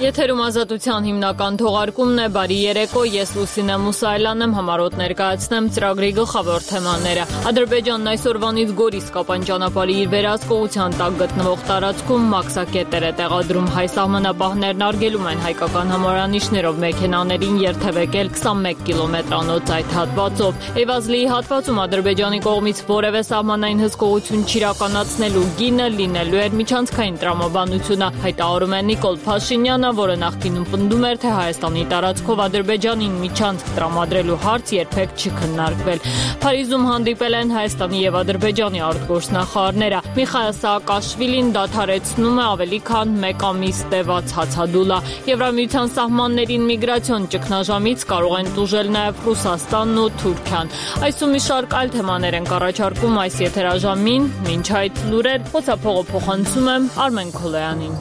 Եթերում ազատության հիմնական թողարկումն է, բարի երեկո, ես Լուսինե Մուսայելյանն եմ, համարոտ ներկայացնեմ ծրագրի գլխավոր թեմաները։ Ադրբեջանն այսօրվանից Գորիս-Կապան ճանապարհի իր վերահսկողության տակ գտնվող տարածքում մաքսակետեր է տեղադրում։ Հայ սահմանապահներն արգելում են հայկական համարանիշներով մեքենաներին երթևեկել 21 կիլոմետրանոց այդ հատվածով։ Էվազլիի հատվածում Ադրբեջանի կողմից որևէ սահմանային հսկողություն չիրականացնելու գինը լինելու էր միջանցքային տրամաբանությունը, հայտարարում է Նիկոլ Փաշինյանը, որը նախկինում պնդում էր, թե Հայաստանի տարածքով Ադրբեջանին միջանցք տրամադրելու հարց երբեք չքննարկվել։ Փարիզում հանդիպել են Հայաստանի եւ Ադրբեջանի արտգործնախարարները։ Միխայել Սաակաշվիլին դադարեցնում է ավելի քան 1 ամիս տևած հացադուլը։ Եվրամիության սահմաններին միգրացիոն ճգնաժամից կարող են տուժել նաեւ Ռուսաստանն ու Թուրքիան։ Այսու մի շարք այլ թեմաներ են առաջարկում այս եթերաժամին։ Մինչ այդ լուրեր փոխափողը փոխանցում եմ Արմեն Քոլոյանին։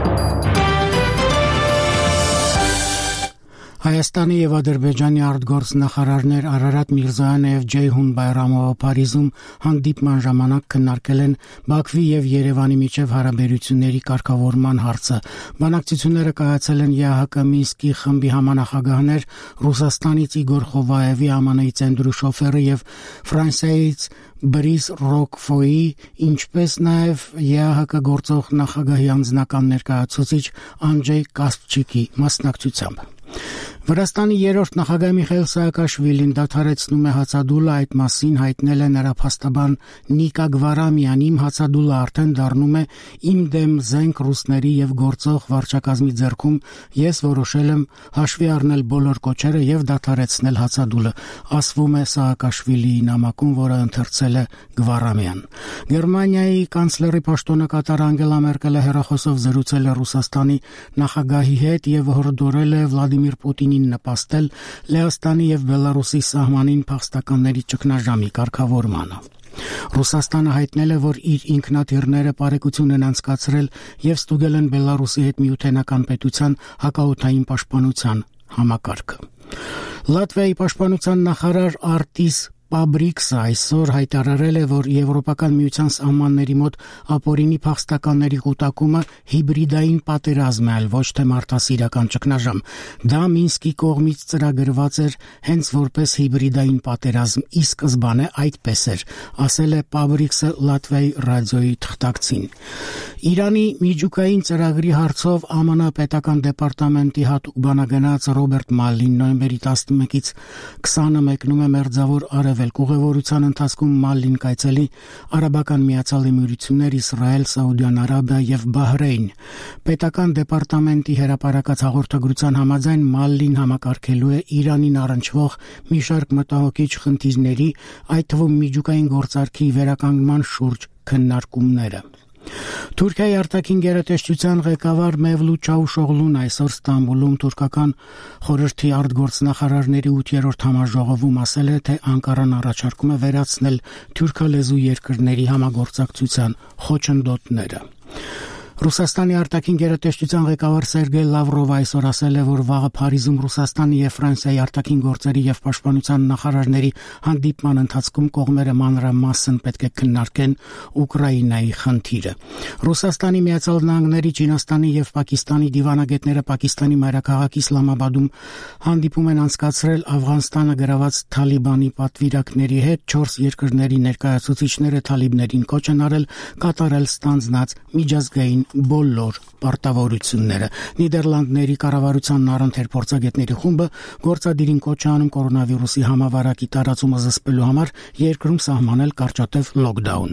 Հայաստանի եւ Ադրբեջանի արտգործնախարարներ Արարատ Միրզոյանը եւ Ջեյհուն Բայրամովը Փարիզում հանդիպման ժամանակ քննարկել են Բաքվի եւ Երևանի միջև հարաբերությունների կարգավորման հարցը։ Բանակցությունները կայացել են ԵԱՀԿ Մինսկի խմբի համանախագահներ Ռուսաստանից Իգոր Խովայևի, ԱՄՆ-ի Ցենդրու շոֆերը եւ Ֆրանսիայից Բրիս Ռոկֆոյի, ինչպես նաև ԵԱՀԿ գործող նախագահի անձնական ներկայացուցիչ Անջեյ Կասպչիկի մասնակցությամբ։ Վրաստանի երրորդ նախագահ Միխայել Սաակաշվիլին դադարեցնում է հացադուլը, այդ մասին հայտնել է նրա փաստաբան Նիկա Գվարամյանն։ Իմ հացադուլը արդեն դառնում է իմ դեմ զենք ռուսների եւ գործող վարչակազմի ձեռքում, ես որոշել եմ հաշվի առնել բոլոր կոչերը եւ դադարեցնել հացադուլը, ասվում է Սաակաշվիլիի նամակում, որը ընթերցել է Գվարամյան։ Գերմանիայի կանցլերի պաշտոնակատար Անգելա Մերկելը հեռախոսով զրուցել է Ռուսաստանի նախագահի հետ եւ հորդորել է Վլադիմիր Պուտինին նպաստել Լեհաստանի եւ Բելարուսի սահմանին փախստականների ճգնաժամի կարգավորմանը։ Ռուսաստանը հայտնել է, որ իր ինքնաթիռները պարեկություն են անցկացրել եւ ստուգել են Բելարուսի հետ միութենական պետության հակաօդային պաշտպանության համակարգը։ Լատվիայի պաշտպանության նախարար Արտիս Պաբրիքսը այսօր հայտարարել է, որ Եվրոպական միության սահմանների մոտ ապօրինի փախստականների կուտակումը հիբրիդային պատերազմ է, այլ ոչ թե մարդասիրական ճգնաժամ։ Դա Մինսկի կողմից ծրագրված էր հենց որպես հիբրիդային պատերազմ, ի սկզբանե այդպես էր, ասել է Պաբրիքսը Լատվիայի ռադիոյի թղթակցին։ Իրանի միջուկային ծրագրի հարցով ԱՄՆ պետական դեպարտամենտի հատուկ բանագնաց Ռոբերտ Մալլին նոյեմբերի 11-ից 20-ը մեկնում է Մերձավոր Արևելք։ Ուղևորության ընթացքում Մալլին կայցելի Արաբական Միացյալ Էմիրություններ, Իսրայել, Սաուդյան Արաբիա եւ Բահրեյն։ Պետական դեպարտամենտի հրապարակած հաղորդագրության համաձայն Մալլին համակարգելու է Իրանին առնչվող մի շարք մտահոգիչ խնդիրների, այդ թվում միջուկային գործարքի վերականգնման շուրջ քննարկումները։ Թուրքիայի արտաքին գերատեսչության ղեկավար Մևլութ Չավուշօղլուն այսօր Ստամբուլում թուրքական խորհրդի արտգործնախարարների 8-րդ համաժողովում ասել է, թե Անկարան առաջարկում է վերացնել թուրքալեզու երկրների համագործակցության խոչընդոտները։ Ռուսաստանի արտաքին գերատեսչության ղեկավար Սերգեյ Լավրովը այսօր ասել է, որ վաղը Փարիզում Ռուսաստանի եւ Ֆրանսիայի արտաքին գործերի եւ պաշտպանության նախարարների հանդիպման ընթացքում կողմերը մանրամասն պետք է քննարկեն Ուկրաինայի խնդիրը։ Ռուսաստանի Միացյալ Նահանգների, Չինաստանի եւ Պակիստանի դիվանագետները Պակիստանի մայրաքաղաք Իսլամաբադում հանդիպում են անցկացրել Աֆղանստանը գրաված Թալիբանի պատվիրակների հետ։ 4 երկրների ներկայացուցիչները Թալիբներին կոչ են արել կատարել ստանձնած միջազգային բոլոր պարտավորությունները։ Նիդերլանդների կառավարության առընթեր փորձագետների խումբը գործադիրին կոչ է անում կորոնավիրուսի համավարակի տարածումը զսպելու համար երկրում սահմանել կարճատև լոկդաուն։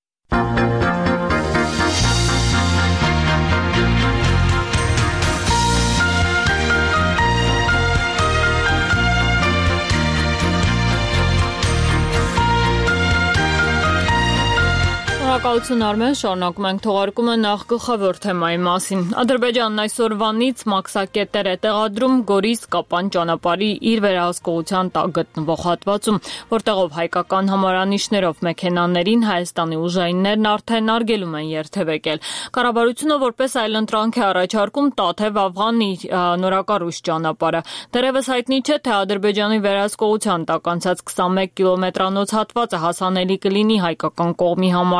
Շնորհակալություն Արմեն, շարունակում ենք թողարկումը նախ գլխավոր թեմայի մասին։ Ադրբեջանն այսօրվանից մաքսակետեր է տեղադրում Գորիս-Կապան ճանապարհի իր վերահսկողության տակ գտնվող հատվածում, որտեղով հայկական համարանիշներով մեքենաներին Հայաստանի ուժայիններն արդեն արգելում են երթևեկել։ Կառավարությունը որպես այլընտրանք է առաջարկում Տաթև-Աֆղանի նորակառույց ճանապարհը։ Դեռևս հայտնի չէ, թե Ադրբեջանի վերահսկողության տակ անցած 21 կիլոմետրանոց հատվածը հասանելի կլինի հայկական կողմի համար, թե ոչ,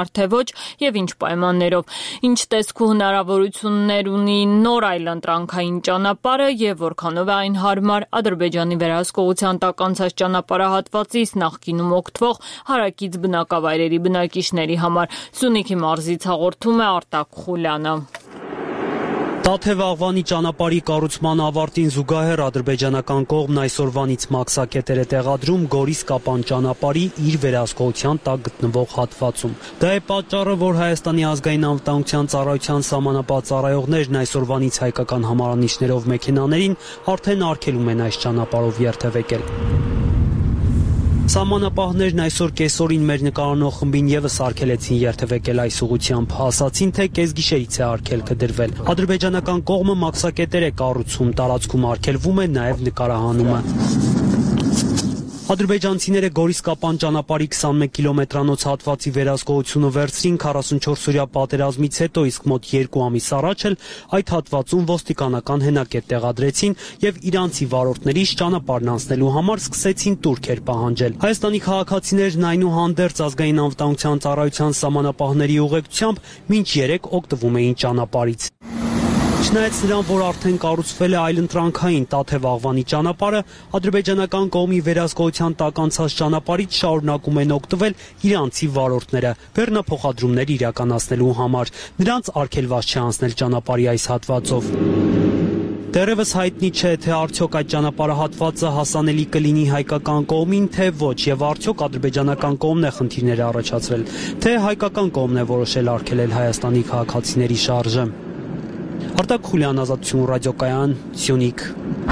ոչ եւ ինչ պայմաններով, ինչ տեսք ու հնարավորություններ ունի նոր այլընտրանքային ճանապարհը եւ որքանով է այն հարմար Ադրբեջանի վերահսկողության տակ անցած ճանապարհահատվածից նախկինում օգտվող հարակից բնակավայրերի բնակիչների համար։ Սյունիքի մարզից հաղորդում է Արտակ Խուլյանը։ Տաթև-Աղվանի ճանապարհի կառուցման ավարտին զուգահեռ ադրբեջանական կողմն այսօրվանից մաքսակետեր է տեղադրում Գորիս-Կապան ճանապարհի իր վերահսկողության տակ գտնվող հատվածում։ Դա է պատճառը, որ Հայաստանի ազգային անվտանգության ծառայության սահմանապահ ծառայողներն այսօրվանից հայկական համարանիշներով մեքենաներին արդեն արգելում են այս ճանապարհով երթևեկել։ Սահմանապահներն այսօր կեսօրին մեր նկարանող խմբին եւս արգելեցին երթևեկել այս ուղղությամբ, ասացին, թե կեսգիշերից է արգելքը դրվել։ Ադրբեջանական կողմը մաքսակետեր է կառուցում, տարածքում արգելվում է նաեւ նկարահանումը։ Ադրբեջանցիները Գորիս-Կապան ճանապարհի 21 կիլոմետրանոց հատվածի վերահսկողությունը վերցրին 44-օրյա պատերազմից հետո, իսկ մոտ 2 ամիս առաջ էլ այդ հատվածում ոստիկանական հենակետ տեղադրեցին եւ իրանցի վարորդներից ճանապարհն անցնելու համար սկսեցին տուրքեր պահանջել։ Հայաստանի քաղաքացիներն այնուհանդերձ ազգային անվտանգության ծառայության սահմանապահների ուղեկցությամբ մինչ 3 օգտվում էին ճանապարհից։ Չնայած նրան, որ արդեն կառուցվել է այլընտրանքային Տաթև-Աղվանի ճանապարհը, ադրբեջանական կողմի վերահսկողության տակ անցած ճանապարհից շարունակում են օգտվել իրանցի վարորդները բեռնափոխադրումներ իրականացնելու համար։ Նրանց արգելված չէ անցնել ճանապարհի այս հատվածով։ Դեռևս հայտնի չէ, թե արդյոք այդ ճանապարհահատվածը հասանելի կլինի հայկական կողմին, թե ոչ, եւ արդյոք ադրբեջանական կողմն է խնդիրներ առաջացրել, թե հայկական կողմն է որոշել արգելել Հայաստանի քաղաքացիների շարժը։ Արտակ Խուլյան, Ազատություն ռադիոկայան, Սյունիք։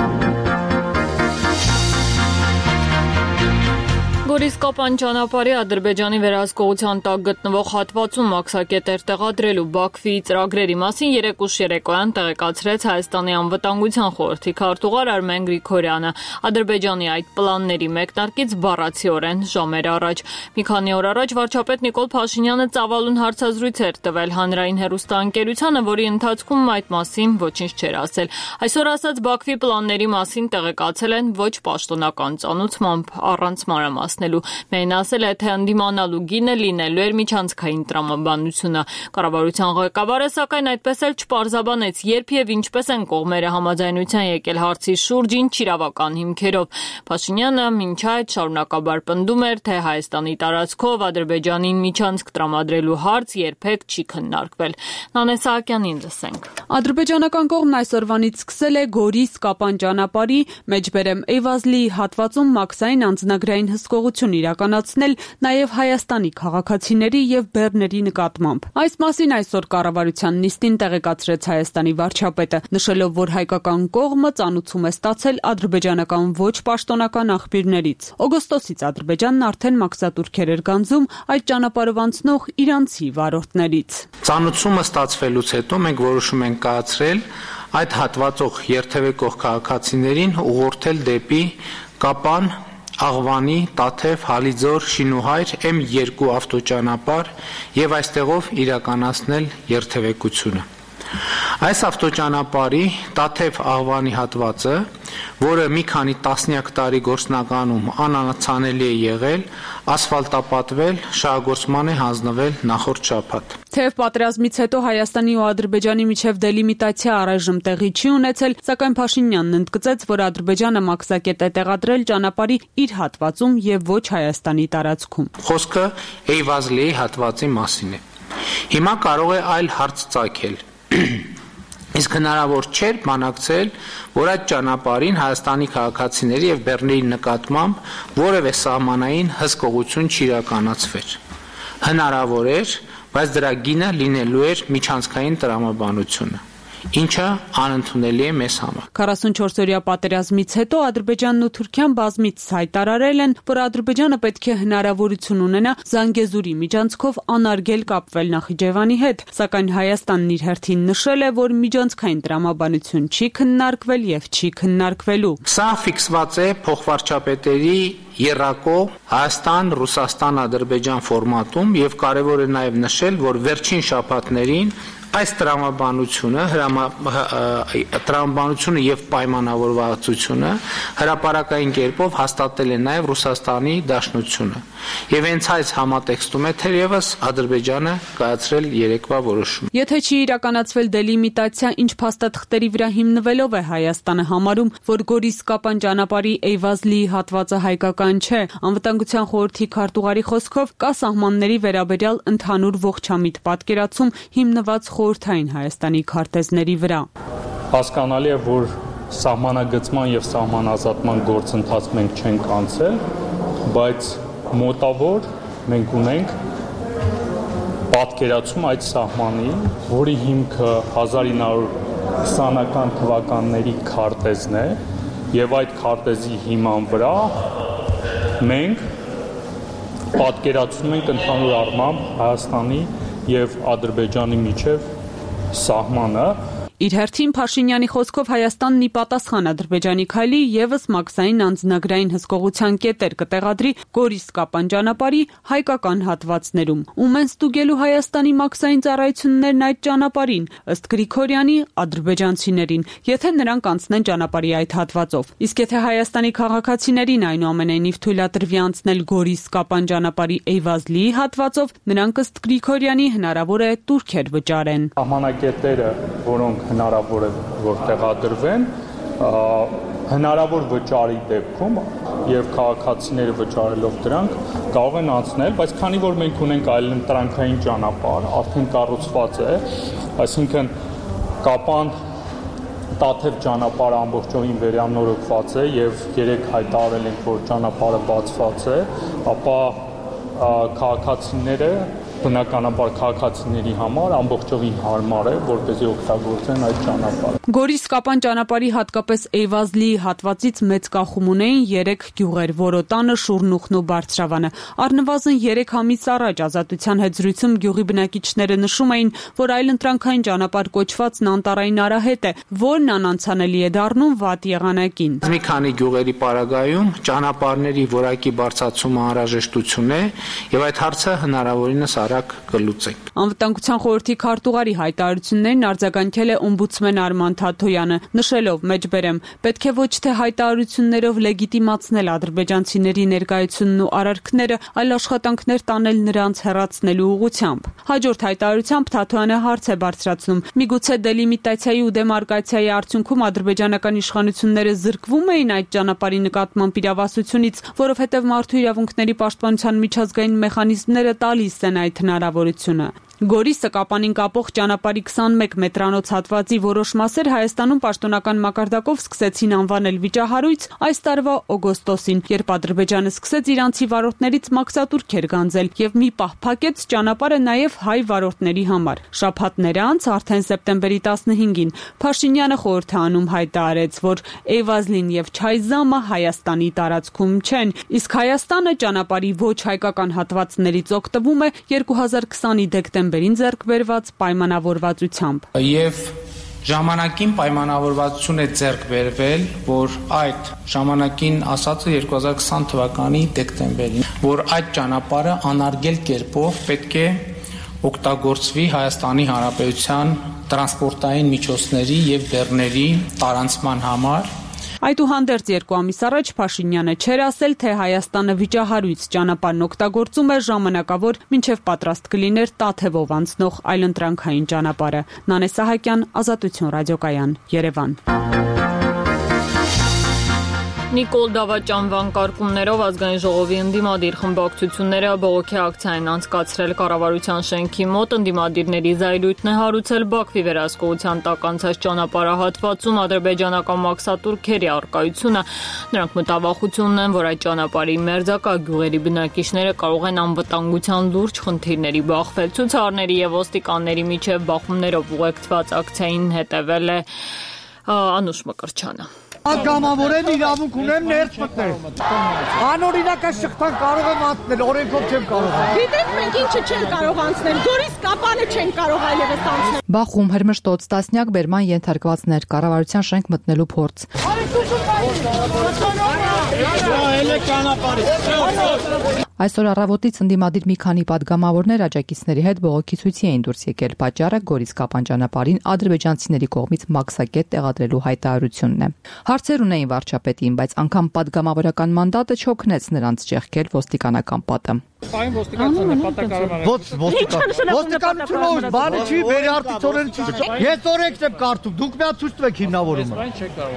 Գորիս-Կապան ճանապարհի Ադրբեջանի վերահսկողության տակ գտնվող հատվածում մաքսակետեր տեղադրելու Բաքվի ծրագրերի մասին երեկ ուշ երեկոյան տեղեկացրեց Հայաստանի անվտանգության խորհրդի քարտուղար Արմեն Գրիգորյանը։ Ադրբեջանի այդ պլանների մեկնարկից բառացիորեն ժամեր առաջ։ Մի քանի օր առաջ վարչապետ Նիկոլ Փաշինյանը ծավալուն հարցազրույց էր տվել հանրային հեռուստաընկերությանը, որի ընթացքում այդ մասին ոչինչ չէր ասել։ Այսօր ասած Բաքվի պլանների մասին տեղեկացել են ոչ պաշտոնական ծանուցմամբ, առանց մանրամասն Միայն ասել է, թե ընդդիմանալու գինը լինելու էր միջանցքային տրամաբանությունը։ Կառավարության ղեկավարը, սակայն այդպես էլ չպարզաբանեց, երբ եւ ինչպես են կողմերը համաձայնության եկել հարցի շուրջ, ինչ իրավական հիմքերով։ Փաշինյանը մինչ այդ շարունակաբար պնդում էր, թե Հայաստանի տարածքով Ադրբեջանին միջանցք տրամադրելու հարց երբեք չի քննարկվել։ Նանե Սահակյանին լսենք։ Ադրբեջանական կողմն այսօրվանից սկսել է Գորիս-Կապան ճանապարհի Մեջբերեմ-Էյվազլի հատվածում մաքսային անձնագրային հսկողություն իրականացնել նաև Հայաստանի քաղաքացիների եւ բեռների նկատմամբ։ Այս մասին այսօր կառավարության նիստին տեղեկացրեց Հայաստանի վարչապետը, նշելով, որ հայկական կողմը ծանուցում է ստացել ադրբեջանական ոչ պաշտոնական աղբյուրներից։ Օգոստոսից Ադրբեջանն արդեն մաքսատուրքեր էր գանձում այդ ճանապարհով անցնող իրանցի վարորդներից։ Ծանուցումը ստացվելուց հետո մենք որոշում ենք կայացրել այդ հատվածող երթևեկող քաղաքացիներին ուղղորդել դեպի Կապան, Աղվանի, Տաթև, Հալիձոր, Շինուհայր M2 ավտոճանապարհ եւ այստեղով իրականացնել երթևեկությունը։ Այս ավտոճանապարհի Տաթև-Աղվանի հատվածը, որը մի քանի տասնյակ տարի գործնականում անանացանելի է եղել, ասֆալտապատվել, շահագործման է հանձնվել նախորդ շաբաթ։ Թեև պատերազմից հետո Հայաստանի ու Ադրբեջանի միջև դելիմիտացիա առայժմ տեղի չի ունեցել, սակայն Փաշինյանն ընդգծեց, որ Ադրբեջանը մաքսակետ է տեղադրել ճանապարհի իր հատվածում եւ ոչ Հայաստանի տարածքում։ Խոսքը Էյվազլի հատվածի մասին է։ Հիմա կարող է այլ հարց ծագել։ Իսկ հնարավոր չէր բանակցել, որ այդ ճանապարհին Հայաստանի քաղաքացիների եւ բեռների նկատմամբ որևէ սահմանային հսկողություն չիրականացվեր։ Հնարավոր էր, բայց դրա գինը լինելու էր միջանցքային տրամաբանությունը, ինչը անընդունելի է մեզ համար։ 44-օրյա պատերազմից հետո Ադրբեջանն ու Թուրքիան բազմիցս հայտարարել են, որ Ադրբեջանը պետք է հնարավորություն ունենա Զանգեզուրի միջանցքով անարգել կապվել Նախիջևանի հետ, սակայն Հայաստանն իր հերթին նշել է, որ միջանցքային տրամաբանություն չի քննարկվել եւ չի քննարկվելու։ Սա ֆիքսված է փոխվարչապետերի եռակող Հայաստան-Ռուսաստան-Ադրբեջան ֆորմատում եւ կարեւոր է նաեւ նշել, որ վերջին շաբաթներին Այս տրամաբանությունը եւ պայմանավորվածությունը հրապարակային կերպով հաստատել է նաեւ Ռուսաստանի Դաշնությունը եւ հենց այս համատեքստում է թերևս Ադրբեջանը կայացրել երեկվա որոշում։ Եթե չի իրականացվել դելիմիտացիա, ինչ փաստաթղթերի վրա հիմնվելով է Հայաստանը համարում, որ Գորիս-Կապան ճանապարհի Էյվազլիի հատվածը հայկական չէ, Անվտանգության խորհրդի քարտուղարի խոսքով կա սահմանների վերաբերյալ ընդհանուր ողջամիտ պատկերացում հիմնված խորհրդային Հայաստանի քարտեզների վրա։ Հասկանալի է, որ սահմանագծման եւ սահմանազատման գործընթաց մենք չենք անցել, բայց մոտավոր մենք ունենք պատկերացում այդ սահմանի, որի հիմքը 1920-ական թվականների քարտեզն է եւ այդ քարտեզի հիման վրա մենք պատկերացնում ենք ընդհանուր առմամբ Հայաստանի եւ Ադրբեջանի միջև սահմանը։ Իր հերթին Փաշինյանի խոսքով Հայաստանն ի պատասխան Ադրբեջանի քայլի եւս մաքսային անձնագրային հսկողության կետեր կտեղադրի Գորիս-Կապան ճանապարհի հայկական հատվածներում։ Ում են ստուգելու Հայաստանի մաքսային ծառայություններն այդ ճանապարհին, ըստ Գրիգորյանի, ադրբեջանցիներին, եթե նրանք անցնեն ճանապարհի այդ հատվածով։ Իսկ եթե Հայաստանի քաղաքացիներին այնուամենայնիվ թույլատրվի անցնել Գորիս-Կապան ճանապարհի Էյվազլիի հատվածով, նրանք ըստ Գրիգորյանի հնարավոր է տուրքեր վճարեն։ Սահմանակետերը, որոնք հնարավոր է որ տեղադրվեն, հնարավոր վճարի դեպքում եւ քաղաքացիները վճարելով դրանք կարող են անցնել, բայց քանի որ մենք ունենք այլընտրանքային ճանապարհ, արդեն կառուցված է, այսինքն Կապան Տաթև ճանապարհը ամբողջովին վերանորոգված է եւ երեք հայտարարել ենք, որ ճանապարհը բացված է, ապա քաղաքացիները բնականաբար քաղաքացիների համար ամբողջովին հարմար է, որպեսզի օգտագործեն այդ ճանապարհը։ Գորիս-Կապան ճանապարհի հատկապես Էյվազլիի հատվածից մեծ կախում ունեին 3 գյուղեր՝ Որոտանը, Շուրնուխն ու Բարձրավանը։ Առնվազն 3 ամիս առաջ Ազատության հետ զրույցում գյուղի բնակիչները նշում էին, որ այլընտրանքային ճանապարհ կոչվածն անտառային արահետ է, որն անանցանելի է դառնում վատ եղանակին։ Մի քանի գյուղերի պարագայում ճանապարհների որակի բարձրացումը անհրաժեշտություն է եւ այդ հարցը հնարավորինս կլուծենք։ Անվտանգության խորհրդի քարտուղարի հայտարարություններին արձագանքել է օմբուդսմեն Արման Թաթոյանը, նշելով, մեջբերեմ, պետք է ոչ թե հայտարարություններով լեգիտիմացնել ադրբեջանցիների ներկայությունն ու արարքները, այլ աշխատանքներ տանել նրանց հեռացնելու ուղղությամբ։ Հաջորդ հայտարարությամբ Թաթոյանը հարց է բարձրացնում. միգուցե դելիմիտացիայի ու դեմարկացիայի արդյունքում ադրբեջանական իշխանությունները զրկվում էին այդ ճանապարհի նկատմամբ իրավասությունից, որովհետև մարդու իրավունքների պաշտպանության միջազգային մեխանիզմները տալիս են այդ հնարավորությունը։ Գորիսը Կապանին կապող ճանապարհի 21 մետրանոց հատվածի որոշ մասեր Հայաստանում պաշտոնական մակարդակով սկսեցին անվանել վիճահարույց այս տարվա օգոստոսին, երբ Ադրբեջանը սկսեց իրանցի վարորդներից մաքսատուրքեր գանձել եւ մի պահ փակեց ճանապարհը նաեւ հայ վարորդների համար։ Շաբաթներ անց, արդեն սեպտեմբերի 15-ին, Փաշինյանը խորհուրդ է անում հայտարարեց, որ Էյվազլին եւ Չայզամը Հայաստանի տարածքում չեն, իսկ Հայաստանը ճանապարհի ոչ հայկական հատվածներից օգտվում է 2020-ի դեկտեմբերին ձեռք բերված պայմանավորվածությամբ։ Եվ ժամանակին պայմանավորվածություն է ձեռք բերվել, որ այդ ժամանակին ասածը 2020 թվականի դեկտեմբերին, որ այդ ճանապարհը անարգել կերպով պետք է օգտագործվի Հայաստանի Հանրապետության տրանսպորտային միջոցների եւ բեռների տարանցման համար։ Այդուհանդերձ 2 ամիս առաջ Փաշինյանը չէր ասել, թե Հայաստանը վիճահարույց ճանապարհն օգտագործում է ժամանակավոր, մինչև պատրաստ կլիներ Տաթևով անցնող այլընտրանքային ճանապարհը։ Նանե Սահակյան, Ազատություն ռադիոկայան, Երևան։ Նիկոլ Դավաճան վանկարկումներով ազգային ժողովի ընդդիմադիր խմբակցությունները բողոքի ակցիա են անցկացրել կառավարության շենքի մոտ, ընդդիմադիրների զայրույթն է հարուցել Բաքվի վերահսկողության տակ անցած ճանապարհահատվածում ադրբեջանական մաքսատուրքերի առկայությունը։ Նրանք մտավախություն ունեն, որ այդ ճանապարհի մերձակա գյուղերի բնակիչները կարող են անվտանգության լուրջ խնդիրների բախվել։ Ցուցարների եւ ոստիկանների միջև բախումներով ուղեկցված ակցիային հետևել է Անուշ Մկրչյանը։ Ագամավորեն իրավունք ունեմ ներս մտնել։ Անօրինական շղթան կարող եմ անցնել, օրենքով չեմ կարող։ Գիտեք մենք ինչը չեն կարող անցնել, Գորիս-Կապանը չեն կարող այլևս անցնել։ Բախում հրմշտոց տասնյակ բերման ենթարկվածներ, կառավարության շենք մտնելու փորձ։ Այսօր առավոտից ընդդիմադիր մի քանի պատգամավորներ աջակիցների հետ բողոքի ցույցի էին դուրս եկել։ Պատճառը Գորիս-Կապան ճանապարհին ադրբեջանցիների կողմից մաքսակետ տեղադրելու հայտարարությունն է։ Հարցեր ունեին վարչապետին, բայց անգամ պատգամավորական մանդատը չօգնեց նրանց ճեղքել ոստիկանական պատը։ Պայն ոստիկանությունը Ոստիկանությունը բանը չի վերարտիցորեն չի։ Ես օրենքն եմ կարդում, դուք միա ցույց տվեք հիմնավորումը։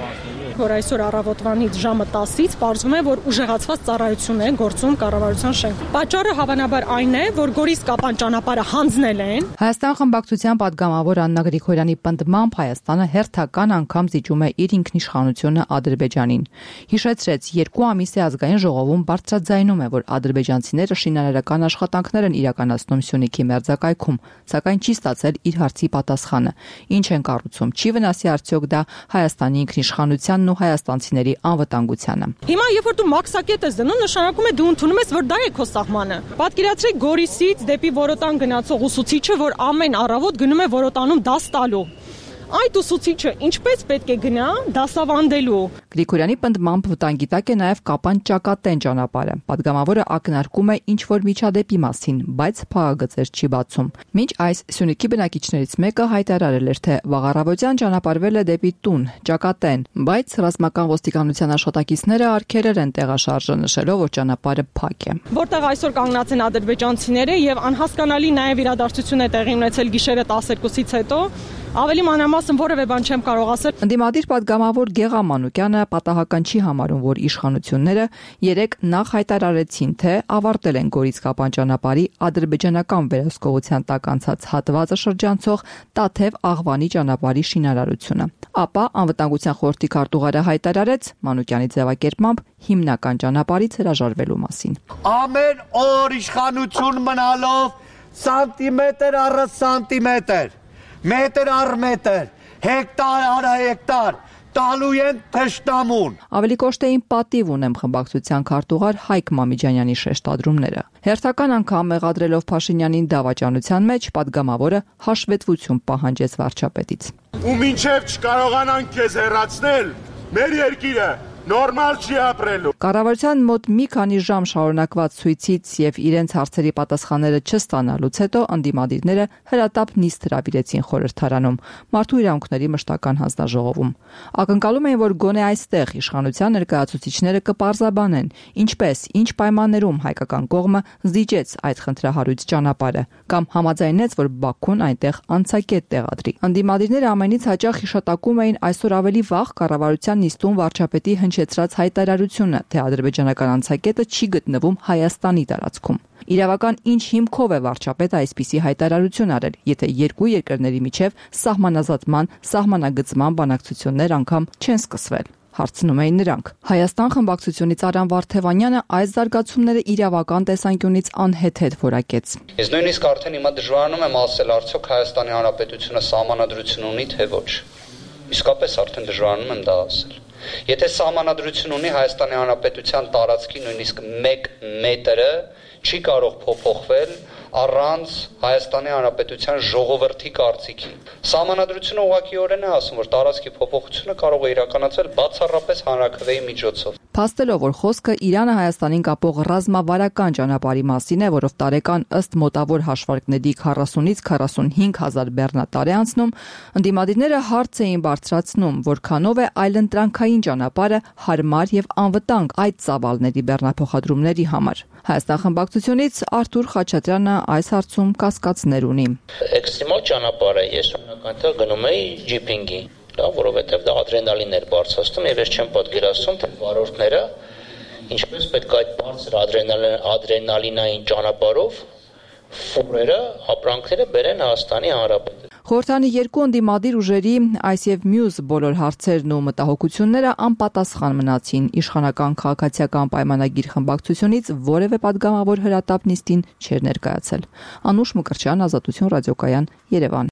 Որ այսօր առավոտվանից ժամը 10-ից պարզվում է, որ ուժեղացված ծառայություն է գործում կառավարության շենք։ Պատճառը հավանաբար այն է, որ Գորիս-Կապան ճանապարհը հանձնել են։ Հայաստան խմբակցության պատգամավոր Աննա Գրիգորյանի պնդմամբ Հայաստանը հերթական անգամ զիջում է իր ինքնիշխանությունը Ադրբեջանին։ Հիշեցրեց, 2 ամիս է ազգային ժողովում բարձրաձայնում է, որ ադրբեջանցիները շինարարական աշխատանքներ են իրականացնում Սյունիքի մերձակայքում, սակայն չի ստացել իր հարցի պատասխանը։ Ինչ են կառուցում, չի վնասի արդյոք դա Հայաստանի ինքնիշխանությանն ու հայաստանցիների անվտանգությանը։ Հիմա երբ որ դու մաքսակետ ես դնում, նշանակում է դու ընդունում ես, որ դա է քո սահմանը։ Պատկերացրեք Գորիսից դեպի Որոտան գնացող ուսուցիչը, որ ամեն առավոտ գնում է Որոտանում դաս տալու։ Այդ ուսուցիչը ինչպես պետք է գնա դասավանդելու։ Գրիգորյանի պնդմամբ վտանգի տակ է նաև Կապան-Ճակատեն ճանապարհը։ Պատգամավորը ակնարկում է ինչ-որ միջադեպի մասին, բայց փաղագծեր չի բացում։ Մինչ այս Սյունիքի բնակիչներից մեկը հայտարարել էր, թե վաղառավոտյան ճանապարհվել է դեպի տուն, Ճակատեն, բայց ռազմական ոստիկանության աշխատակիցները արգելել են տեղաշարժը, նշելով, որ ճանապարհը փակ է։ Որտեղ այսօր կանգնած են ադրբեջանցիները եւ անհասկանալի նաև իրադարձություն է տեղի ունեցել գիշերը 12-ից հետո։ Ավելի մանրամասն որևէ բան չեմ կարող ասել։ Ընդդիմադիր պատգամավոր Գեղամ Մանուկյանը պատահական չի համարում, որ իշխանությունները երեկ նախ հայտարարեցին, թե ավարտել են Գորիս-Կապան ճանապարհի ադրբեջանական վերահսկողության տակ անցած հատվածը շրջանցող Տաթև-Աղվանի ճանապարհի շինարարությունը։ Ապա անվտանգության խորհրդի քարտուղարը հայտարարեց Մանուկյանի ձևակերպմամբ հիմնական ճանապարհից հրաժարվելու մասին։ Ամեն օր իշխանություն մնալով սանտիմետր առ սանտիմետր, մետր առ մետր, հեկտար առ հեկտար տալու են թշնամուն։ Ավելի կոշտեին պատիվ ունեմ խմբակցության քարտուղար Հայկ Մամիջանյանի շեշտադրումները։ Հերթական անգամ մեղադրելով Փաշինյանին դավաճանության մեջ, պատգամավորը հաշվետվություն պահանջեց վարչապետից։ Ու մինչև չկարողանան քեզ հեռացնել, մեր երկիրը նորմալ չի ապրելու։ Կառավարության մոտ մի քանի ժամ շարունակված ցույցից եւ իրենց հարցերի պատասխանները չստանալուց հետո ընդդիմադիրները հրատապ նիստ հրավիրեցին խորհրդարանում Մարդու իրավունքների մշտական հանձնաժողովում։ Ակնկալում էին, որ գոնե այստեղ իշխանության ներկայացուցիչները կպարզաբանեն, ինչպես, ինչ պայմաններում հայկական կողմը զիջեց այդ խնդրահարույց ճանապարհը կամ համաձայնեց, որ Բաքուն այնտեղ անցակետ տեղադրի։ Ընդդիմադիրները ամենից հաճախ հիշատակում էին այսօր ավելի վաղ կառավարության նիստում վարչապետի հնչեցրած հայտարարությունը, թե ադրբեջանական անցակետը չի գտնվում Հայաստանի տարածքում։ Իրավական ինչ հիմքով է վարչապետը այսպիսի հայտարարություն արել, եթե երկու երկրների միջև սահմանազատման, սահմանագծման բանակցություններ անգամ չեն սկսվել։ Հարցնում էին նրանք։ Հայաստան խմբակցությունից Արամ Վարդևանյանը այս զարգացումները իրավական տեսանկյունից անհեթեթ որակեց։ Ես նույնիսկ արդեն հիմա դժվարանում եմ ասել, արդյոք Հայաստանի Հանրապետությունը սահմանադրություն ունի, թե ոչ։ Իսկապես արդեն դժվարանում եմ դա ասել։ Եթե սահմանադրություն ունի Հայաստանի Հանրապետության տարածքի նույնիսկ 1 մետրը չի կարող փոփոխվել առանց Հայաստանի Հանրապետության ժողովրդի կարծիքի։ Սահմանադրությունը ուղղակիորեն է ասում, որ տարածքի փոփոխությունը կարող է իրականացվել բացառապես հանրաքվեի միջոցով։ Փաստելով, որ խոսքը Իրանը Հայաստանին կապող ռազմավարական ճանապարհի մասին է, որով տարեկան ըստ մոտավոր հաշվարկների 40-ից 45 հազար բեռնատար է անցնում, ընդդիմադիրները հարց էին բարձրացնում, որքանով է այլընտրանքային ճանապարհը հարմար եւ անվտանգ այդ ծավալների բեռնափոխադրումների համար։ Հայաստան խմբակցությունից Արթուր Խաչատրյանը այս հարցում կասկածներ ունի։ Էքստրեմալ ճանապարհը ես այնքանտեղ գնում էի ջիփինգի, որովհետև դա ադրենալին էր բարձրացնում եւ ես չեմ պատկերացնում, թե վարորդները ինչպես պետք է այդ բարձր ադրենալինային ճանապարհով ֆուրերը, ապրանքները բերեն Հայաստանի Հանրապետություն։ Խորհրդանի երկու ընդդիմադիր ուժերի այս եւ մյուս բոլոր հարցերն ու մտահոգությունները անպատասխան մնացին։ Իշխանական քաղաքացիական պայմանագիր խմբակցությունից որևէ պատգամավոր հրատապ նիստին չէր ներկայացել։ Անուշ Մկրտչյան, Ազատություն ռադիոկայան, Երևան։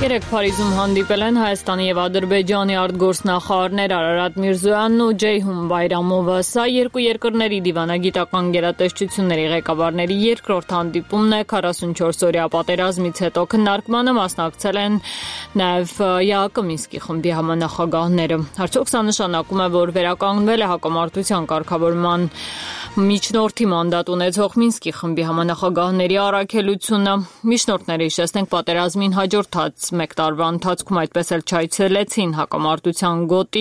Երեկ Փարիզում հանդիպել են Հայաստանի եւ Ադրբեջանի արտգործնախարարներ Արարատ Միրզոյանն ու Ջեյհուն Բայրամովը։ Սա երկու երկրների դիվանագիտական գերատեսչությունների ղեկավարների երկրորդ հանդիպումն է 44-օրյա պատերազմից հետո։ Քննարկմանը մասնակցել են նաեւ ԵԱԿ Մինսկի խմբի համանախագահները։ Արդյոք սա նշանակում է, որ վերականգնվել է հակամարտության կարգավորման միջնորդի մանդատ ունեցող Մինսկի խմբի համանախագահների առաքելությունը։ Միջնորդները հիշեցնենք պատերազմին հաջորդած մեկ տարվա ընթացքում այդպես էլ չայցելեցին հակամարտության գոտի։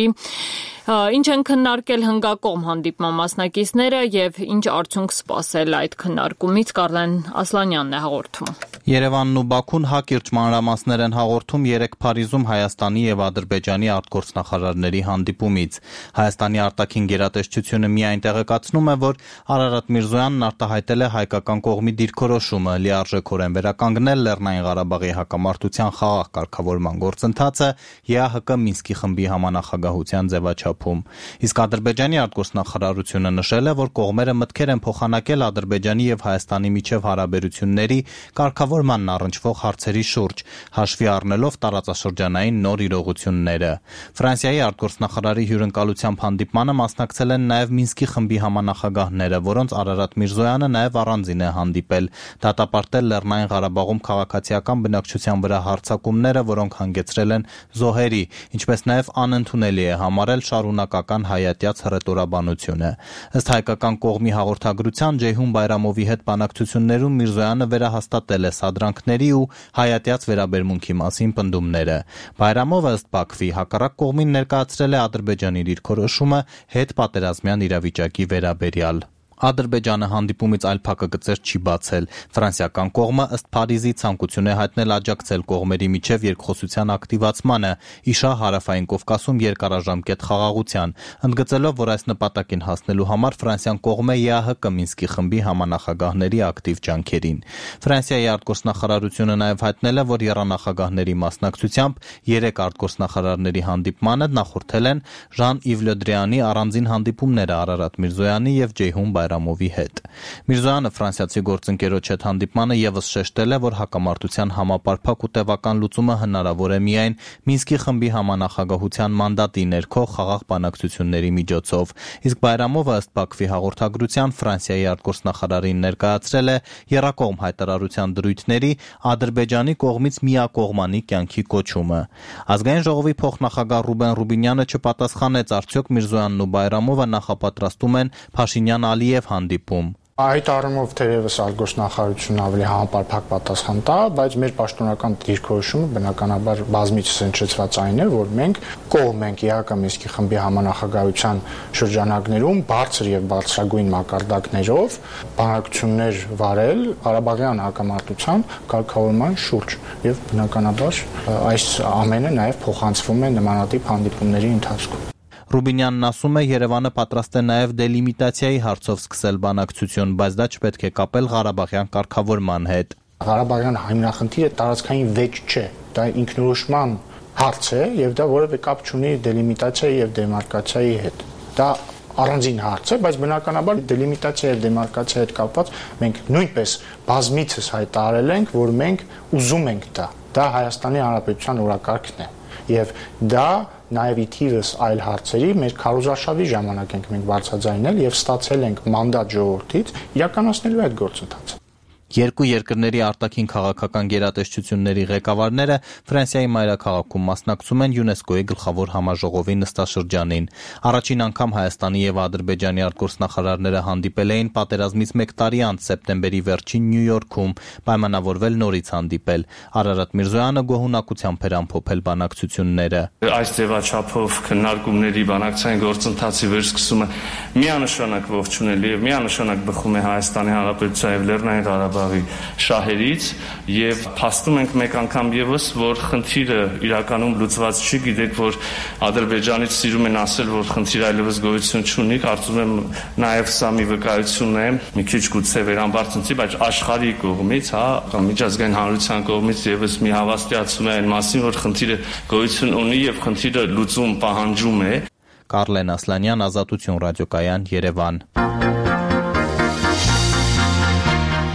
Ինչ են քննարկել հնգակողմ հանդիպման մասնակիցները եւ ինչ արդյունք սպասել այդ քննարկումից, Կարլեն Ասլանյանն է հաղորդում։ Երևանն ու Բաքուն հակիրճ մանրամասներ են հաղորդում երեկ Փարիզում Հայաստանի եւ Ադրբեջանի արտգործնախարարների հանդիպումից։ Հայաստանի արտաքին գերատեսչությունը միայն տեղեկացնում է, որ Արարատ Միրզոյանն արտահայտել է հայկական կողմի դիրքորոշումը լիարժեքորեն վերականգնել Լեռնային Ղարաբաղի հակամարտության խաղաղ կարգավորման գործընթացը ԵԱՀԿ Մինսկի խմբի համանախագահության ձևաչափում։ Իսկ Ադրբեջանի արտգործնախարարությունը նշել է, որ կողմերը մտքեր են փոխանակել Ադրբեջանի եւ Հայաստանի միջև հարաբերությունների կարգավորմանն առնչվող հարցերի շուրջ, հաշվի առնելով տարածաշրջանային նոր իրողությունները։ Ֆրանսիայի արտգործնախարարի հյուրընկալությամբ հանդիպմանը մասնակցել են նաեւ Մինսկի խմբի համանախագահները, որոնց Արարատ Միրզոյանը նաեւ առանձին է հանդիպել, դատապարտել Լեռնային Ղարաբաղում քաղաքացիական բնակչության վրա հարձակումները, որոնք հանգեցրել են զոհերի, ինչպես նաեւ անընդունելի է համարել շարունակական հայատյաց հռետորաբանությունը։ Ըստ հայկական կողմի հաղորդագրության Ջեյհուն Բայրամովի հետ բանակցություններում Միրզոյանը վերահաստատել է սադրանքների ու հայատյաց վերաբերմունքի մասին պնդումները։ Բայրամովը ըստ Բաքվի հակառակ կողմին ներկայացրել է Ադրբեջանի դիրքորոշումը հետ պատերազմյան իրավիճակի վերաբերյալ։ Ադրբեջանը հանդիպումից այլ փակագծեր չի բացել։ Ֆրանսիական կողմը ըստ Փարիզի ցանկություն է հայտնել աջակցել կողմերի միջև երկխոսության ակտիվացմանը, իշա Հարավային Կովկասում երկարաժամկետ խաղաղության, ընդգծելով, որ այս նպատակին հասնելու համար Ֆրանսիան կողմ է ԵԱՀԿ Մինսկի խմբի համանախագահների ակտիվ ջանքերին։ Ֆրանսիայի արտգործնախարարությունը նաև հայտնել է, որ եռանախագահների մասնակցությամբ 3 արտգործնախարարների հանդիպմանը նախորդել են Ժան-Իվ Լը Դրեանի առանձին հանդիպումները Արարատ Միրզոյանի եւ Ջեյհուն Բայրամովի հետ։ Միրզոյանը ֆրանսիացի գործընկերոջ հետ հանդիպմանը եւս շեշտել է, որ հակամարտության համապարփակ ու տևական լուծումը հնարավոր է միայն Մինսկի խմբի համանախագահության մանդատի ներքո խաղաղ բանակցությունների միջոցով։ Իսկ Բայրամովը ըստ Բաքվի հաղորդագրության Ֆրանսիայի արտգործնախարարին ներկայացրել է եռակողմ հայտարարության դրույթների Ադրբեջանի կողմից միակողմանի կյանքի կոչումը։ Ազգային ժողովի փոխնախագահ Ռուբեն Ռուբինյանը չպատասխանեց արդյոք Միրզոյանն ու Բայրամովը նախապատրաստում են Փաշինյան-Ալիև հանդիպում։ Այդ առումով թերևս արտգործնախարարությունն ավելի համապարփակ պատասխան տա, բայց մեր պաշտոնական դիրքորոշումը բնականաբար բազմիցս հնչեցված այն է, որ մենք կողմ ենք ԵԱՀԿ Մինսկի խմբի համանախագահության շրջանակներում բարձր եւ բարձրագույն մակարդակներով բանակցություններ վարել Ղարաբաղյան հակամարտության կարգավորման շուրջ եւ բնականաբար այս ամենը նաեւ փոխանցվում է նմանատիպ հանդիպումների ընթացքում։ Ռուբինյանն ասում է, Երևանը պատրաստ է նաև դելիմիտացիայի հարցով սկսել բանակցություն, բայց դա չպետք է կապել Ղարաբաղյան կարգավորման հետ։ Ղարաբաղյան հիմնախնդիրը տարածքային վեճ չէ, դա ինքնորոշման հարց է եւ դա որևէ կապ չունի դելիմիտացիայի եւ դեմարկացիայի հետ։ Դա առանձին հարց է, բայց բնականաբար դելիմիտացիա եւ դեմարկացիայի հետ կապված մենք նույնպես բազմիցս հայտարարել ենք, որ մենք ուզում ենք դա։ Դա Հայաստանի Հանրապետության օրակարգն է եւ դա նաև իթիվս այլ հարցերի մեր քարոզարշավի ժամանակ ենք մենք բարձրաձայնել եւ ստացել ենք մանդատ ժողովրդից իրականացնելու այդ գործընթացը։ Երկու երկրների արտաքին քաղաքական գերատեսչությունների ղեկավարները Ֆրանսիայի մայրաքաղաքում մասնակցում են ՅՈՒՆԵՍԿՕ-ի գլխավոր համաժողովի նստաշրջանին։ Առաջին անգամ Հայաստանի եւ Ադրբեջանի արտգործնախարարները հանդիպել էին պատերազմից 1 տարի անց սեպտեմբերի վերջին Նյու Յորքում, պայմանավորվել նորից հանդիպել։ Արարատ Միրզոյանը գոհունակությամբ էր ամփոփել բանակցությունները։ Այս ձևաչափով քննարկումների բանակցային գործընթացի վերսկսումը միանշանակ ողջունելի եւ միանշանակ բխում է Հայաստանի Հանրապետության եւ Լեռնային Ղարաբաղի շահերից եւ փաստում ենք մեկ անգամ եւս, որ խնդիրը իրականում լուծված չի, գիտեք, որ Ադրբեջանից սիրում են ասել, որ խնդիրը այլևս գոյություն չունի, կարծում եմ նաեւ սա մի վկայություն է, մի քիչ գուցե վերամբարձնցի, բայց աշխարհի կողմից, միջազգային հանրության կողմից եւս մի հավաստիացում է այն մասին, որ խնդիրը գոյություն ունի եւ խնդիրը լուծում պահանջում է։ Կարլեն Ասլանյան, Ազատություն ռադիոկայան, Երևան։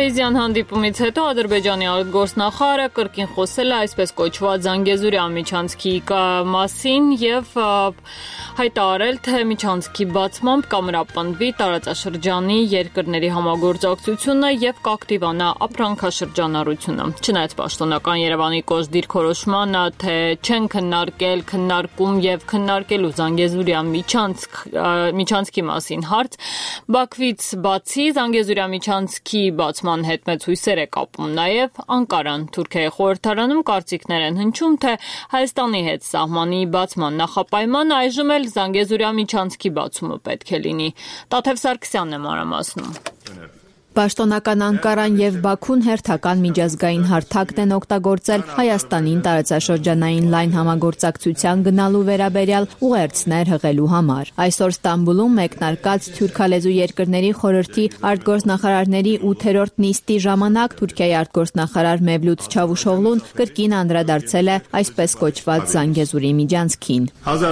Փարիզյան հանդիպումից հետո Ադրբեջանի արտգործնախարարը կրկին խոսել է այսպես կոչված Զանգեզուրի միջանցքի մասին եւ հայտարարել, թե միջանցքի բացմամբ կամրապնդվի տարածաշրջանի երկրների համագործակցությունը եւ կակտիվանա ապրանքաշրջանառությունը։ Չնայած պաշտոնական Երևանի կոշտ դիրքորոշմանը, թե չեն քննարկում եւ քննարկելու Զանգեզուրի միջանցքի մասին հարց, Բաքվից բացի Զանգեզուրի միջանցքի բացման հետ մեծ հույսեր է կապում նաեւ Անկարան։ Թուրքիայի խորհրդարանում կարծիքներ են հնչում, թե Հայաստանի հետ սահմանի բացման նախապայմանը այժմ էլ Զանգեզուրի միջանցքի բացումը պետք է լինի։ Տաթև Սարգսյանն է մանրամասնում։ Պաշտոնական Անկարան եւ Բաքուն հերթական միջազգային հարթակն են օգտագործել Հայաստանին տարածաշրջանային լայն համագործակցության գնալու վերաբերյալ ուղերձներ հղելու համար։ Այսօր Ստամբուլում մեկնարկած թուրքալեզու երկրների խորհրդի արտգործնախարարների 8-րդ նիստի ժամանակ Թուրքիայի արտգործնախարար Մևլութ Չավուշօղլուն կրկին անդրադարձել է այսպես կոչված Զանգեզուրի միջանցքին։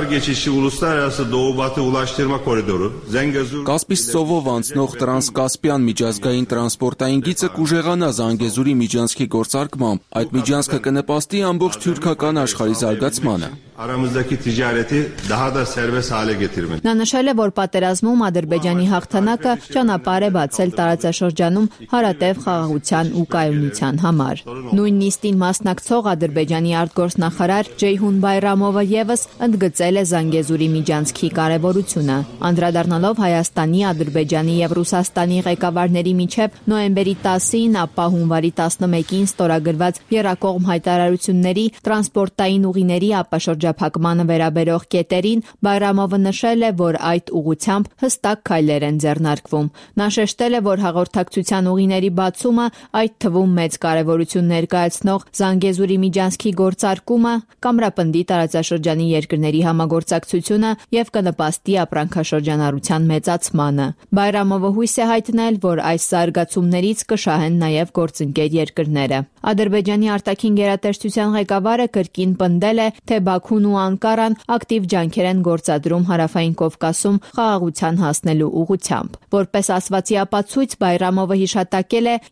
Կասպից ծովով անցնող տրանսկասպյան միջազգային տրանսպորտային գիծը կուժեղանա Զանգեզուրի միջանցքի գործարկմամբ։ Այդ միջանցքը կնպաստի ամբողջ թուրքական աշխարհի զարգացմանը։ Նա նշել է, որ պատերազմում Ադրբեջանի հաղթանակը ճանապարհ է բացել տարածաշրջանում հարատև խաղաղության ու կայունության համար։ Նույն նիստին մասնակցող Ադրբեջանի արտգործնախարար Ջեյհուն Բայրամովը եւս ընդգծել է Զանգեզուրի միջանցքի կարեւորությունը, անդրադառնալով Հայաստանի, Ադրբեջանի եւ Ռուսաստանի ղեկավարների միջև նոյեմբերի 10-ին, ապա հունվարի 11-ին ստորագրված եռակողմ հայտարարությունների տրանսպորտային ուղիների ապաշրջափակմանը վերաբերող կետերին Բայրամովը նշել է, որ այդ ուղղությամբ հստակ քայլեր են ձեռնարկվում։ Նա շեշտել է, որ հաղորդակցության ուղիների բացումը, այդ թվում մեծ կարևորություն ներկայացնող Զանգեզուրի միջանցքի գործարկումը կամրապնդի տարածաշրջանի երկրների համագործակցությունը եւ կնպաստի ապրանքաշրջանառության մեծացմանը։ Բայրամովը հույս է հայտնել, որ այս զարգացումներից կշահեն նաեւ գործընկեր երկրները։ Ադրբեջանի արտաքին գերատեսչության ղեկավարը կրկին պնդել է, թե Բաքուն ու Անկարան ակտիվ ջանքեր են գործադրում Հարավային Կովկասում խաղաղության հասնելու ուղղությամբ։ Որպես ասվածի ապացույց Բայրամովը հիշատակել է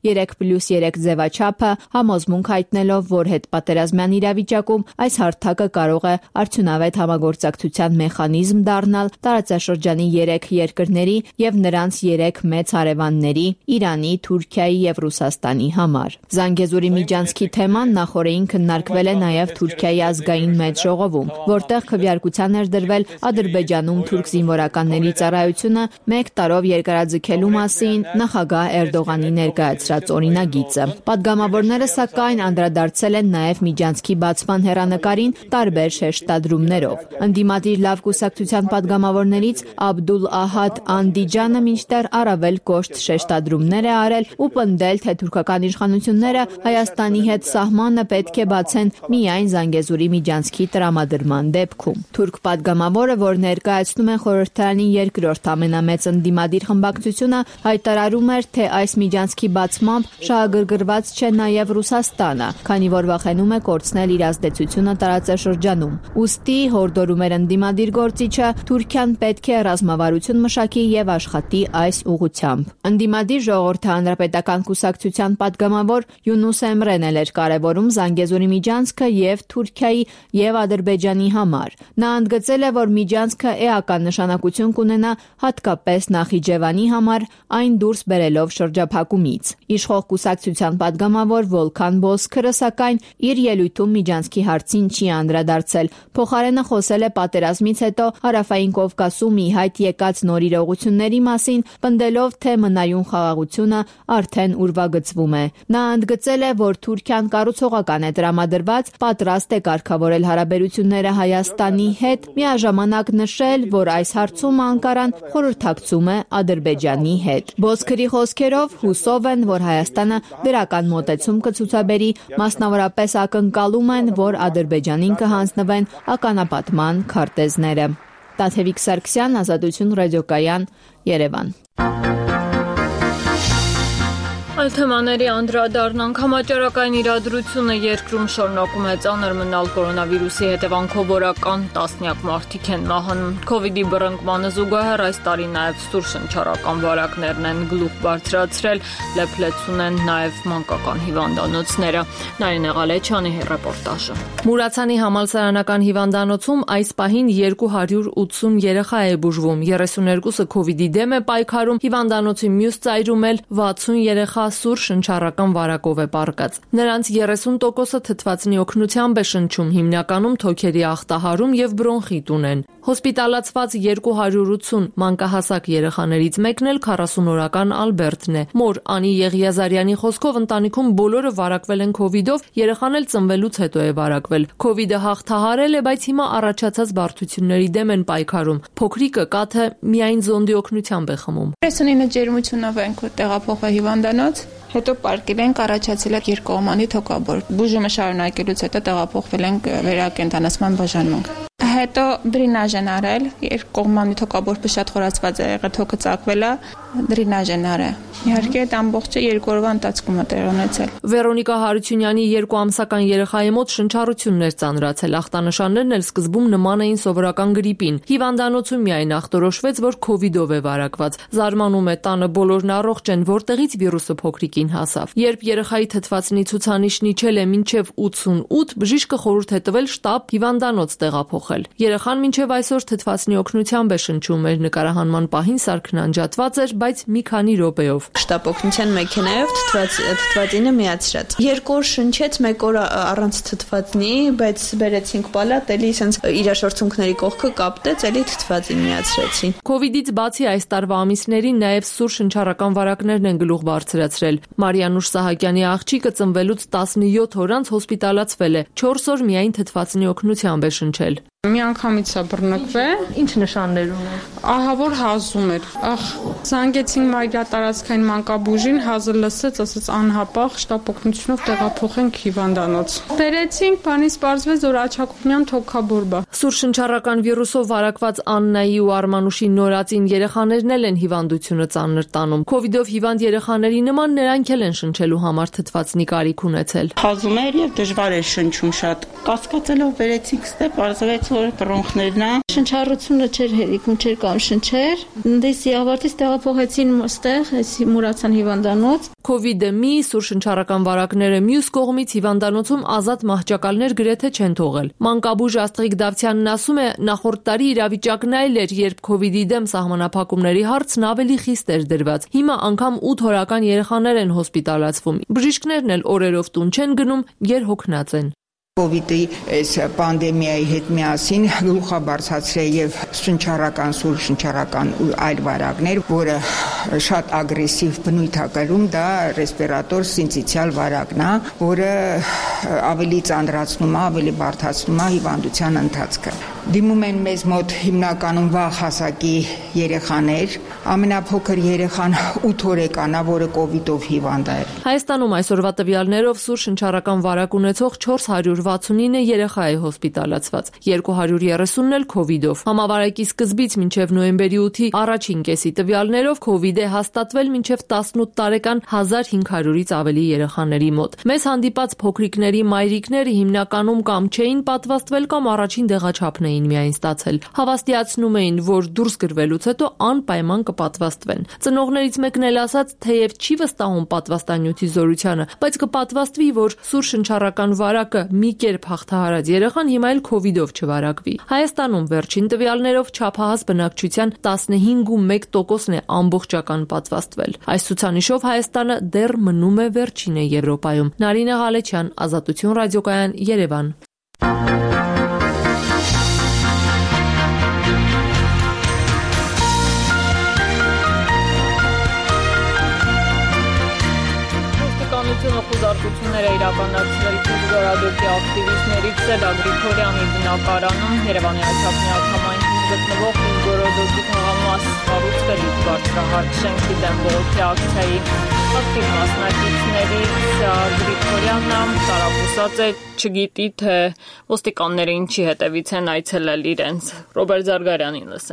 3+3 ձևաչափը, համոզմունք հայտնելով, որ հետպատերազմյան իրավիճակում այս հարթակը կարող է արդյունավետ համագործակցության մեխանիզմ դառնալ տարածաշրջանի 3 երկրների եւ նրանց 3 մեծ հարևանների՝ Իրանի, Թուրքիայի եւ Ռուսաստանի համար։ Զանգեզուրի միջանցքի թեման նախօրեին քննարկվել է նաեւ Թուրքիայի ազգային մեծ ժողովում, որտեղ քվեարկության էր դրվել Ադրբեջանում թուրք զինվորականների ծառայությունը 1 տարով երկարաձգելու մասին նախագահ Էրդողանի ներկայացրած օրինագիծը։ Պատգամավորները սակայն անդրադարձել են նաեւ միջանցքի բացման հեռանկարին տարբեր շեշտադրումներով։ Ընդդիմադիր լավ կուսակցության պատգամավորներից Աբդուլ Ահադ Անդիջանը մինչդեռ առավել կոշտ շեշտադրումներ է արել ու պնդել, թե թուրքական իշխանությունները Հայաստանի հետ սահմանը պետք է բացեն միայն Զանգեզուրի միջանցքի տրամադրման դեպքում։ Թուրք պատգամավորը, որ ներկայացնում են խորհրդարանի երկրորդ ամենամեծ ընդդիմադիր խմբակցությունը, հայտարարում էր, թե այս միջանցքի բացմամբ շահագրգռված չէ նաև Ռուսաստանը, քանի որ վախենում է կորցնել իր ազդեցությունը տարածաշրջանում։ Ուստի հորդորում էր ընդդիմադիր գործիչը, Թուրքիան պետք է ռազմավարություն մշակի եւ աշխատի այս ուղղությամբ։ Ընդդիմադիր ժողովրդի հանրապետական կուսակցության պատգամավոր Յունուս Էմրեն էր կարևորում Զանգեզուրի միջանցքը եւ Թուրքիայի եւ Ադրբեջանի համար։ Նա ընդգծել է, որ միջանցքը էական նշանակություն կունենա հատկապես Նախիջևանի համար, այն դուրս բերելով շրջափակումից։ Իշխող կուսակցության պատգամավոր Վոլքան Բոսքրը սակայն իր ելույթում միջանցքի հարցին չի անդրադարձել։ Փոխարենը խոսել է պատերազմից հետո Հարավային Կովկասում ի հայտ եկած նոր իրողությունների մասին, պնդելով, թե մնայուն խաղաղությունը արդեն ուրվագծվում է։ Նա ընդգծել է, որ Թուրքիան կառուցողական է տրամադրված, պատրաստ է կարգավորել հարաբերությունները Հայաստանի հետ, միաժամանակ նշել, որ այս հարցում Անկարան խորհրդակցում է Ադրբեջանի հետ։ Բոսքրի խոսքերով հուսով են, որ Հայաստանը դրական մոտեցում կցուցաբերի, մասնավորապես ակնկալում են, որ Ադրբեջանին կհանձնվեն ականապատման քարտեզները։ Տաթևիկ Սարգսյան, Ազատություն ռադիոկայան, Երևան։ Այլ թեմաների անդրադառնանք համաճարակային իրադրությունը երկրում շարունակում է ծանր մնալ կորոնավիրուսի հետևանքով օրական տասնյակ մարդիկ են մահանում։ Քովիդի բռնկմանը զուգահեռ այս տարի նաև սուր շնչառական վարակներն են գլուխ բարձրացրել, լեփլեցուն են նաև մանկական հիվանդանոցները։ Նարինե Ղալեչյանի ռեպորտաժը։ Մուրացանի համալսարանական հիվանդանոցում այս պահին 280 երեխա է բուժվում, 32-ը քովիդի դեմ է պայքարում, հիվանդանոցի մյուս ծայրում էլ 60 երեխա սուր շնչառական վարակով է պառկած։ Նրանց 30%-ը թթվածնի օգնությամբ է շնչում, հիմնականում թոքերի ախտահարում եւ բրոնխիտ ունեն։ Հոսպիտալացված 280 մանկահասակ երեխաներից մեկն էլ 40-օրական Ալբերտն է։ Մոր Անի Եղիազարյանի խոսքով ընտանիքում բոլորը վարակվել են քովիդով, երեխան էլ ծնվելուց հետո է վարակվել։ Քովիդը հաղթահարել է, բայց հիմա առաջացած բարդությունների դեմ են պայքարում։ Փոքրիկը կաթը միայն զոնդի օգնությամբ է խմում։ 39 ջերմությունով ենք տեղափոխվել հիվանդանոց, հետո պարկել ենք, առաջացել է երկկողմանի թոքաբոր։ Բուժումը շարունակելուց հետո տեղափոխվել ենք վերակենդանացման բաժանմունք։ Հետո դրինաժ են արել, երկկողմանի թոքաբորբը շատ խորացված է եղել, թոքը ծակվել է, դրինաժ են արել։ Իհարկե այդ ամբողջը 2 օրվա ընթացքում է տեղի ունեցել։ Վերոնիկա Հարությունյանի 2 ամսական երեխայի մոտ շնչառություններ ծանրացել, ախտանշաններն էլ սկզբում նման էին սովորական գրիպին։ Հիվանդանոցում միայն ախտորոշվեց, որ քովիդով է վարակված։ Զարմանում է, տանը բոլորն առողջ են, որտեղից վիրուսը փոքրիկին հասավ։ Երբ երեխայի թթվածնի ցուցանիշն իջել է մինչև 88, բժիշկը խորհուրդ է տվել շտապ հիվանդանոց տեղափոխել։ Երեխան մինչև այսօր թթվածնի օգնությամբ է շնչում, մեր նկարահանման պահին սարքն անջատված էր, բայց մի քանի րոպեով։ Շտապ օգնության մեքենայով թթվածինը միացրած։ 2 օր շնչեց, 1 օր առանց թթվածնի, բայց բերեցինք պալատ, էլի sense իրաշորցունքների կողքը կապտեց, էլի թթվածին միացրեցին։ Քովիդից բացի այս տարվա ամիսներին նաև սուր շնչառական վարակներն են գլուխ բարձրացրել։ Մարիանուշ Սահակյանի աղջիկը ծնվելուց 17 օր անց հոսպիտալացվել է, 4 օր միայն թթվածնի օգնությամբ է շնչել։ Մի անգամից է բռնկվել։ Ինչ նշաններ ուներ։ Ահա որ հազում էր։ Զանգեցին մայրատարածքային մանկաբույժին, հազը լսեց, ասաց անհապաղ շտապ օգնությունով տեղափոխենք հիվանդանոց։ Բերեցինք, բանից պարզվեց, որ աջակողմյան թոքաբորբ է։ Սուր շնչառական վիրուսով վարակված Աննայի ու Արմանուշի նորածին երեխաներն էլ են հիվանդությունը ծանր տանում։ Քովիդով հիվանդ երեխաների նման նրանք էլ են շնչելու համար թթվածնի կարիք ունեցել։ Հազում էր եւ դժվար էր շնչում շատ։ Կասկածելով բերեցինք ստե, պարզվեց որ բրոնխներն է։ Շնչառությունը չէր հերիքում, չէր կամ շնչեր։ Դեսի ավարտից տեղափոխեցին այստեղ, էսի Մուրացան հիվանդանոց։ Քովիդը մի, սուր շնչառական վարակները մյուս կողմից հիվանդանոցում ազատ մահճակալներ գրեթե չեն թողել։ Մանկաբույժ Աստղիկ Դավթյանն ասում է, նախորդ տարի իրավիճակն այլ էր, երբ քովիդի դեմ սահմանափակումների հարցն ավելի խիստ էր դրված։ Հիմա անգամ 8 հորական երեխաներ են հոսպիտալացվում։ Բժիշկներն էլ օրերով տուն չեն գնում, երհոգնած են։ Կովիդի այս պանդեմիայի հետ միասին գլուխ բարձրացրել եւ շնչառական, սուր շնչառական ու այլ վարակներ, որը շատ ագրեսիվ բնույթ է կրում, դա ռեսպիրատոր սինցիցիալ վարակն է, որը ավելի ծանրացնում է, ավելի բարդացնում է հիվանդության ընթացքը։ Դիմում են մեզ մոտ հիմնականում վաղ հասակի երեխաներ, ամենափոքր երեխան 8 օրեկան է, որը կովիդով հիվանդ է։ Հայաստանում այսօրվա տվյալներով սուր շնչառական վարակ ունեցող 469 երեխա է հոսպիտալացված, 230-ն էլ քովիդով։ Համավարակի սկզբից մինչև նոյեմբերի 8-ի առաջին կեսի տվյալներով քովիդ է հաստատվել մինչև 18 տարեկան 1500-ից ավելի երեխաների մոտ։ Մեզ հանդիպած փոքրիկների մայրիկները հիմնականում կամ չէին պատվաստվել կամ առաջին դեղաչափն էին միայն ստացել։ Հավաստիացնում էին, որ դուրս գրվելուց հետո անպայման կպատվաստվեն։ Ծնողներից մեկն էլ ասաց, թեև չի վստահում պատվաստանյութի զորությանը, բայց կպատվաստվի, որ սուր շնչառական վարակը մի կերպ հաղթահարած երեխան հիմա էլ քովիդով չվարակվի։ Հայաստանում վերջին տվյալներով չափահաս բնակչության 15.1%-ն է ամբողջական պատվաստվել։ Այս ցուցանիշով Հայաստանը դեռ մնում է վերջինը Եվրոպայում։ Նարինե Ղալեչյան, Ազատություն ռադիոկայան, Երևան։ Խուզարկություններ է իրականացրել Քուզգորադոկի ակտիվիստներից Սելա Գրիգորյանի բնակարանում Երևանի Աչափնյակ համայնքում գտնվող Քուզգորադոկի թաղամաս կառուցվելուց բարձրահարկ շենքի դեմ բողոքի ակցիայի ակտիվ մասնակիցներից Գրիգորյանը տարապուսած է, չգիտի թե ոստիկանները ինչի հետևից են այցելել իրենց։ Ռոբերտ Զարգարյանին լսենք։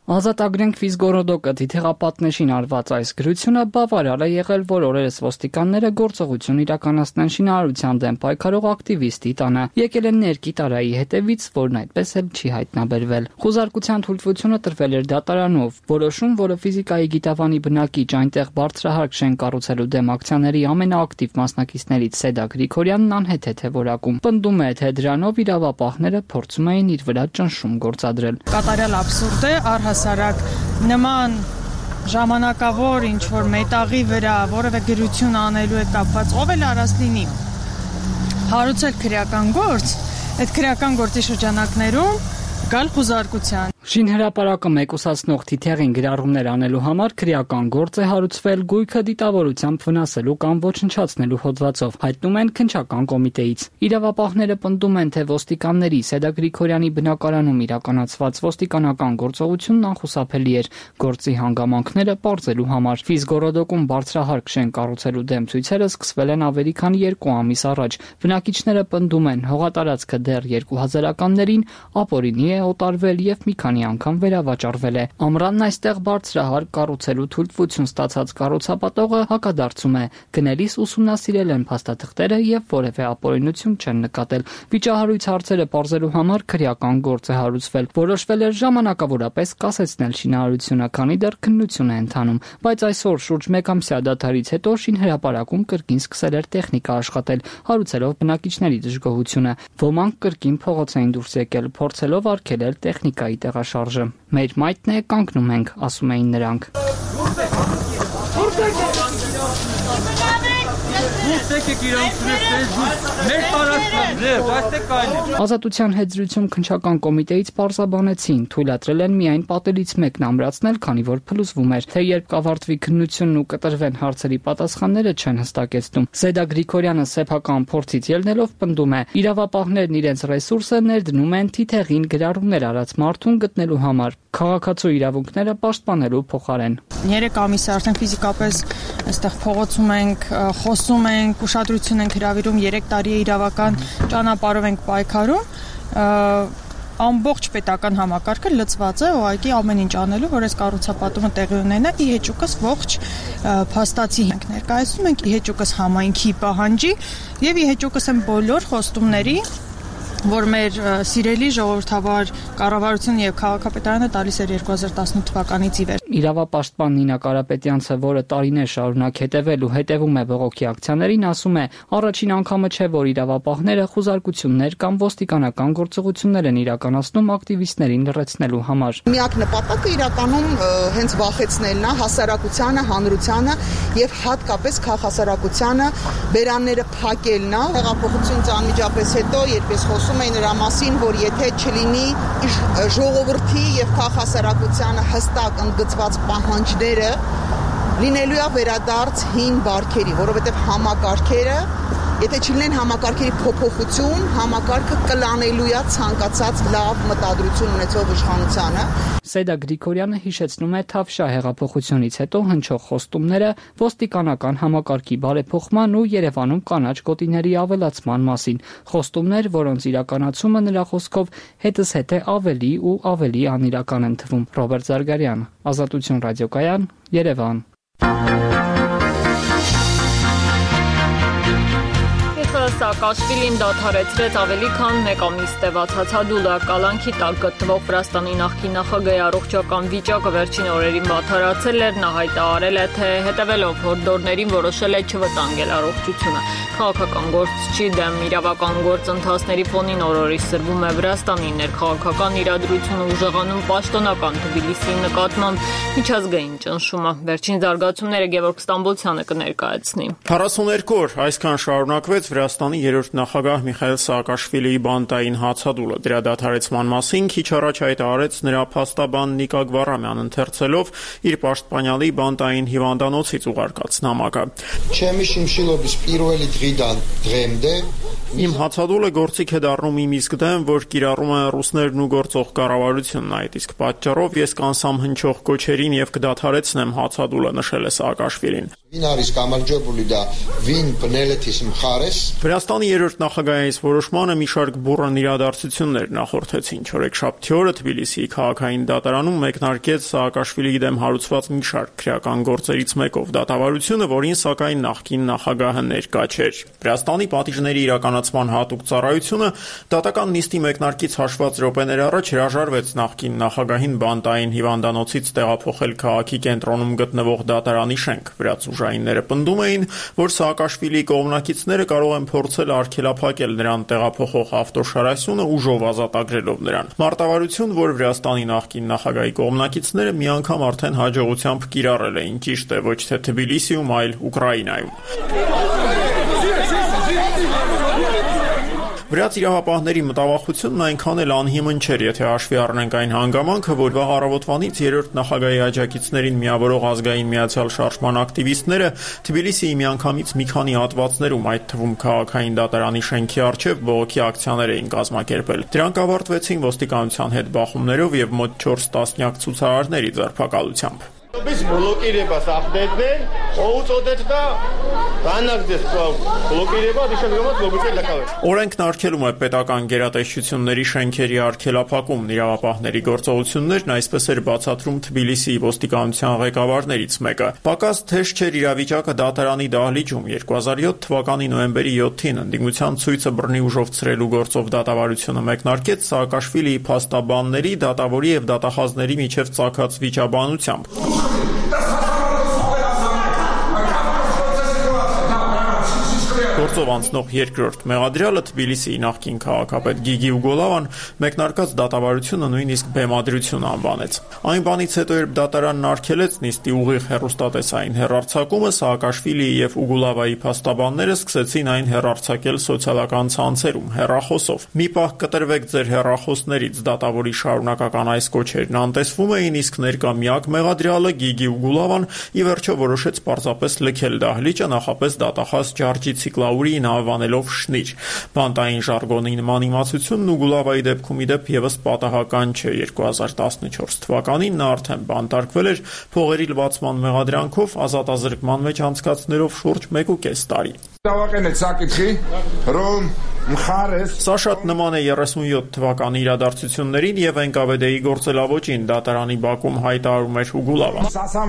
Ազատ ագրենք Ֆիզգորոդոկը թիթեղապատնեշին արված այս գրությունը բավարար է եղել, որ օրերս ոստիկանները գործողություն իրականացնեն շինարարության դեմ պայքարող ակտիվիստի տանը։ Եկել են ներքի տարայի հետևից, որն այդպես էլ չի հայտնաբերվել։ Խոզարկության թույլտվությունը տրվել էր դատարանով, որոշում, որը ֆիզիկայի գիտավանի բնակիչ այնտեղ բարձրահարկ շենք կառուցելու դեմ ակցիաների ամենաակտիվ մասնակիցներից Սեդա Գրիգորյանն անհեթեթ է որակում։ Պնդում է, թե դրանով իրավապահները փորձում էին իր վրա ճնշում գործադրել։ Կատարյալ աբսուրդ է, առհասարակ նման ժամանակավոր ինչ որ մետաղի վրա որևէ գրություն անելու հետ կապված ով էլ արած լինի հարուցել քրեական գործ, այդ քրեական գործի շրջանակներում գալ խոզարկության։ Շինհրապարակը մեկուսացնող թիթեղին գրառումներ անելու համար քրեական գործ է հարուցվել գույքը դիտավորությամբ վնասելու կամ ոչնչացնելու հոդվածով, հայտնում են քննչական կոմիտեից։ Իրավապահները պնդում են, թե ոստիկանների Սեդա Գրիգորյանի բնակարանում իրականացված ոստիկանական գործողությունն անխուսափելի էր գործի հանգամանքները պարզելու համար։ Ֆիզգորոդոկում բարձրահարկ շենք կառուցելու դեմ ցույցերը սկսվել են ավելի քան 2 ամիս առաջ։ Բնակիչները պնդում են, հողատարածքը դեռ 2000-ականներին ապօրինի է օտարվել եւ մի քանի անգամ վերավաճառվել է։ Ամրանն այստեղ բարձրահարկ կառուցելու թույլտվություն ստացած կառուցապատողը հակադարձում է։ Գնելիս ուսումնասիրել են փաստաթղթերը եւ որևէ ապօրինություն չեն նկատել։ Վիճահարույց հարցերը պարզելու համար քրեական գործ է հարուցվել։ Որոշվել էր ժամանակավորապես կասեցնել շինարարությունը, քանի դեռ քննություն է ընթանում, բայց այսօր շուրջ 1 ամսյա դադարից հետո շինհրապարակում կրկին սկսել էր տեխնիկա աշխատել, հարուցելով բնակիչների դժգոհությունը։ Ոմանք կրկին փողոց էին դուրս եկել, փորձելով արգելել տեխնիկայի տեղաշարժը։ Մեր մայթն է, կանգնում ենք, ասում էին նրանք։ Ազատության հետզրույցում քննչական կոմիտեից պարզաբանեցին, թույլատրել են միայն պատելից մեկն ամրացնել, քանի որ փլուզվում էր, թե երբ կավարտվի քննությունն ու կտրվեն հարցերի պատասխանները չեն հստակեցնում։ Սեդա Գրիգորյանը սեփական փորձից ելնելով պնդում է, իրավապահներն իրենց ռեսուրսը ներդնում են թիթեղին գրառումներ արած մարդուն գտնելու համար, քաղաքացու իրավունքները պաշտպանելու փոխարեն։ 3 ամիս արդեն ֆիզիկապես այստեղ փողոցում ենք, խոսում ենք, ուշադրություն ենք հրավիրում, 3 տարի է իրավական ճանապարհով ենք պայքարում, ամբողջ պետական համակարգը լծված է, ուղղակի ամեն ինչ անելու, որ այս կառուցապատումը տեղի ունենա, ի հեճուկս ողջ փաստացի ենք ներկայացնում ենք, ի հեճուկս համայնքի պահանջի եւ ի հեճուկս են բոլոր խոստումների, որ մեր սիրելի ժողովրդավար կառավարությունը եւ քաղաքապետարանը տալիս էր 2018 թվականից ի վեր։ Իրավապաշտպան Նինա Կարապետյանցը, որը տարիներ շարունակ հետևել ու հետևում է բողոքի ակցիաներին, ասում է, առաջին անգամը չէ, որ իրավապահները խոզարկություններ կամ ոստիկանական գործողություններ են իրականացնում ակտիվիստներին լրացնելու համար։ Միակ նպատակը իրականում հենց վախեցնելն է հասարակությանը, հանրությանը եւ հատկապես քաղաքասարակությանը բերանները փակելն է։ Հեղափոխությունից անմիջապես հետո, երբ ես խոսում էին նրա մասին, որ եթե չլինի ժողովրդի եւ քաղաքասարակությանը հստակ ընդգծված պահանջները, լինելու է վերադարձ հին բարքերի, որովհետեւ համակարգերը, եթե չլինեն համակարգերի փոփոխություն, համակարգը կլանելու է ցանկացած լավ մտադրություն ունեցող իշխանությանը։ Սեդա Գրիգորյանը հիշեցնում է Թավշյա հեղափոխությունից հետո հնչող խոստումները ոստիկանական համակարգի բարեփոխման ու Երևանում կանաչ գոտիների ավելացման մասին։ Խոստումներ, որոնց իրականացումը նրա խոսքով հետզհետե ավելի ու ավելի անիրական են թվում։ Ռոբերտ Զարգարյան, Ազատություն ռադիոկայան, Երևան։ Սաակաշվիլին դադարեցրեց ավելի քան 1 ամիս տևած հացադուլը։ Կալանքի տակ գտնվող Վրաստանի նախկին նախագահի առողջական վիճակը վերջին օրերին վատթարացել էր։ Նա հայտարարել է, թե հետևելով հորդորներին որոշել է չվտանգել առողջությունը։ Քաղաքական գործչի դեմ իրավական գործընթացների ֆոնին օրորի սրվում է Վրաստանի ներքաղաքական իրադրությունը ուժեղանում պաշտոնական Թբիլիսիի նկատմամբ միջազգային ճնշումը։ Վերջին զարգացումները Գևորգ Ստամբոլցյանը կներկայացնի։ 42 օր այսքան շարունակվեց Վրաստանի երրորդ նախագահ Միխայիլ Սաակաշվիլիի բանտային հացադուլը։ Դրա դադարեցման մասին քիչ առաջ հայտարարեց նրա փաստաբան Նիկա Գվարամյանը, ընթերցելով իր պաշտպանյալի բանտային հիվանդանոցից ուղարկած նամակը։ Իմ հացադուլը գործիք է դառնում իմ իսկ դեմ, որ կիրառում են ռուսներն ու գործող կառավարությունն այդ, իսկ պատճառով ես կանսամ հնչող կոչերին եւ կդադարեցնեմ հացադուլը, նշել է Սաակաշվիլին։ Վրաստանի երրորդ նախագահի այս որոշմանը մի շարք բուռն իրադարձություններ նախորդեցին։ Չորեքշաբթի օրը Թբիլիսիի քաղաքային դատարանում մեկնարկեց Սաակաշվիլիի դեմ հարուցված մի շարք քրեական գործերից մեկով դատավարությունը, որին սակայն նախկին նախագահը ներկա չէր։ Վրաստանի պատիժների իրականացման հատուկ ծառայությունը դատական նիստի մեկնարկից հաշված րոպեներ առաջ հրաժարվեց նախկին նախագահին բանտային հիվանդանոցից տեղափոխել քաղաքի կենտրոնում գտնվող դատարանի շենք։ Վրաց ուժայինները պնդում էին, որ Սաակաշվիլիի կողմնակիցները կարող են փորձել արգելափակել նրան տեղափոխող ավտոշարասյունը ուժով ազատագրելով նրան։ Մարտավարություն, որ Վրաստանի նախկին նախագահի կողմնակիցները մի անգամ արդեն հաջողությամբ կիրառել էին, ճիշտ է, ոչ թե Թբիլիսիում, այլ Ուկրաինայում։ Վրաց իրավապահների մտավախությունն այնքան էլ անհիմն չէր, եթե հաշվի առնենք այն հանգամանքը, որ վաղ առավոտվանից երրորդ նախագահի աջակիցներին միավորող ազգային միացյալ շարժման ակտիվիստները Թբիլիսիի միանգամից մի քանի հատվածներում, այդ թվում քաղաքային դատարանի շենքի առջև բողոքի ակցիաներ էին կազմակերպել։ Դրանք ավարտվեցին ոստիկանության հետ բախումներով եւ մոտ 4 տասնյակ ցուցարարների ձերբակալությամբ։ Օրենքն արգելում է պետական գերատեսչությունների շենքերի արգելափակումն, իրավապահների գործողություններն այսպես էր բացատրում Թբիլիսիի ոստիկանության ղեկավարներից մեկը։ Պակաս թեժ չէր իրավիճակը դատարանի դահլիճում 2007 թվականի նոյեմբերի 7-ին ընդդիմության ցույցը բռնի ուժով ցրելու գործով դատավարությունը մեկնարկեց Սաակաշվիլիի փաստաբանների, դատավորի եւ դատախազների միջև ծագած վիճաբանությամբ։ Գործով անցնող երկրորդ մեղադրյալը Թբիլիսիի նախկին քաղաքապետ Գիգի Ուգոլավան մեկնարկած դատավարությունը նույնիսկ բեմադրություն անվանեց։ Այն բանից հետո, երբ դատարանն արգելեց նիստի ուղիղ հեռուստատեսային հեռարձակումը, Սաակաշվիլիի եւ Ուգոլավայի փաստաբանները սկսեցին այն հեռարձակել սոցիալական ցանցերում հեռախոսով։ Մի պահ կտրվեք ձեր հեռախոսներից, դատավորի շարունակական այս կոչերն անտեսվում էին, իսկ ներկա միակ մեղադրյալը Գիգի Ուգոլավան ի վերջո որոշեց պարզապես լքել դահլիճը, նախապես դատախազ Ջորջի Ցիկլաուրիին անվանելով շնիր։ Բանտային ժարգոնի նման իմացությունն Ուգոլավայի դեպքում իդեպ եւս պատահական չէ։ 2014 թվականին նա արդեն բանտարկվել էր փողերի լվացման մեղադրանքով, ազատազրկման մեջ անցկացնելով շուրջ 1.5 տարի։ Սա շատ նման է 37 թվականի իրադարձություններին եւ ՆԿՎԴ-ի գործելավոճին դատարանի բակում հայտարարում էր Ուգոլավան։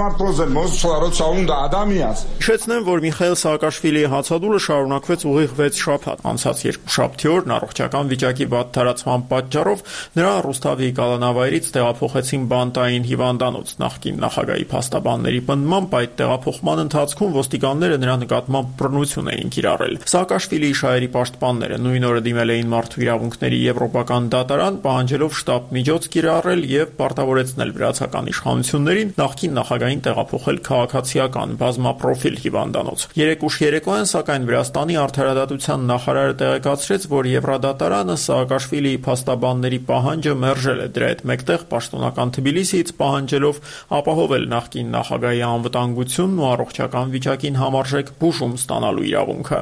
Հիշեցնեմ, որ Միխայել Սաակաշվիլիի հացադուլը շարունակվեց ուղիղ 6 շաբաթ։ Անցած երկուշաբթի օրն առողջական վիճակի վատթարացման պատճառով նրան Ռուսթավի կալանավայրից տեղափոխեցին բանտային հիվանդանոց։ Նախկին նախագահի փաստաբանների պնդմամբ այդ տեղափոխման ընթացքում ոստիկանները նրա նկատմամբ բռնություն էին կիրառել։ Սաակաշվիլիի շահերի պաշտպանները նույն օրը դիմել էին մարդու իրավունքների եվրոպական դատարան, պահանջելով շտապ միջոց կիրառել եւ պարտավորեցնել վրացական իշխանություններին նախկին նախագահին տեղափոխել քաղաքացիական բազմապրոֆիլ հիվանդանոց։ Երեկուշ երեկոյան, սակայն Վրաստանի արդարադատության նախարարը տեղեկացրեց, որ Եվրադատարանը Սաակաշվիլիի փաստաբանների պահանջը մերժել է, դրա հետ մեկտեղ պաշտոնական Թբիլիսիից պահանջելով ապահովել նախկին նախագահի անվտանգությունն ու առողջական վիճակին համարժեք բուժում ստանալու իրավունքը։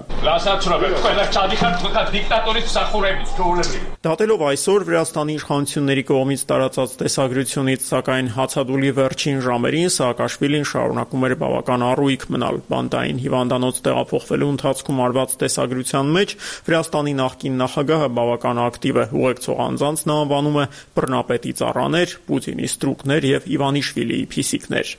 Դատելով այսօր Վրաստանի իշխանությունների կողմից տարածած տեսագրությունից, սակայն հացադուլի վերջին ժամերին Սաակաշվիլին շարունակում էր բավական առույգ մնալ։ Բանտային հիվանդանոց տեղափոխվելու ընթացքում արված տեսագրության մեջ Վրաստանի նախկին նախագահը բավական ակտիվ է։ Ուղեկցող անձանց նա անվանում է բռնապետի ծառաներ, Պուտինի ստրուկներ եւ Իվանիշվիլիի փիսիկներ։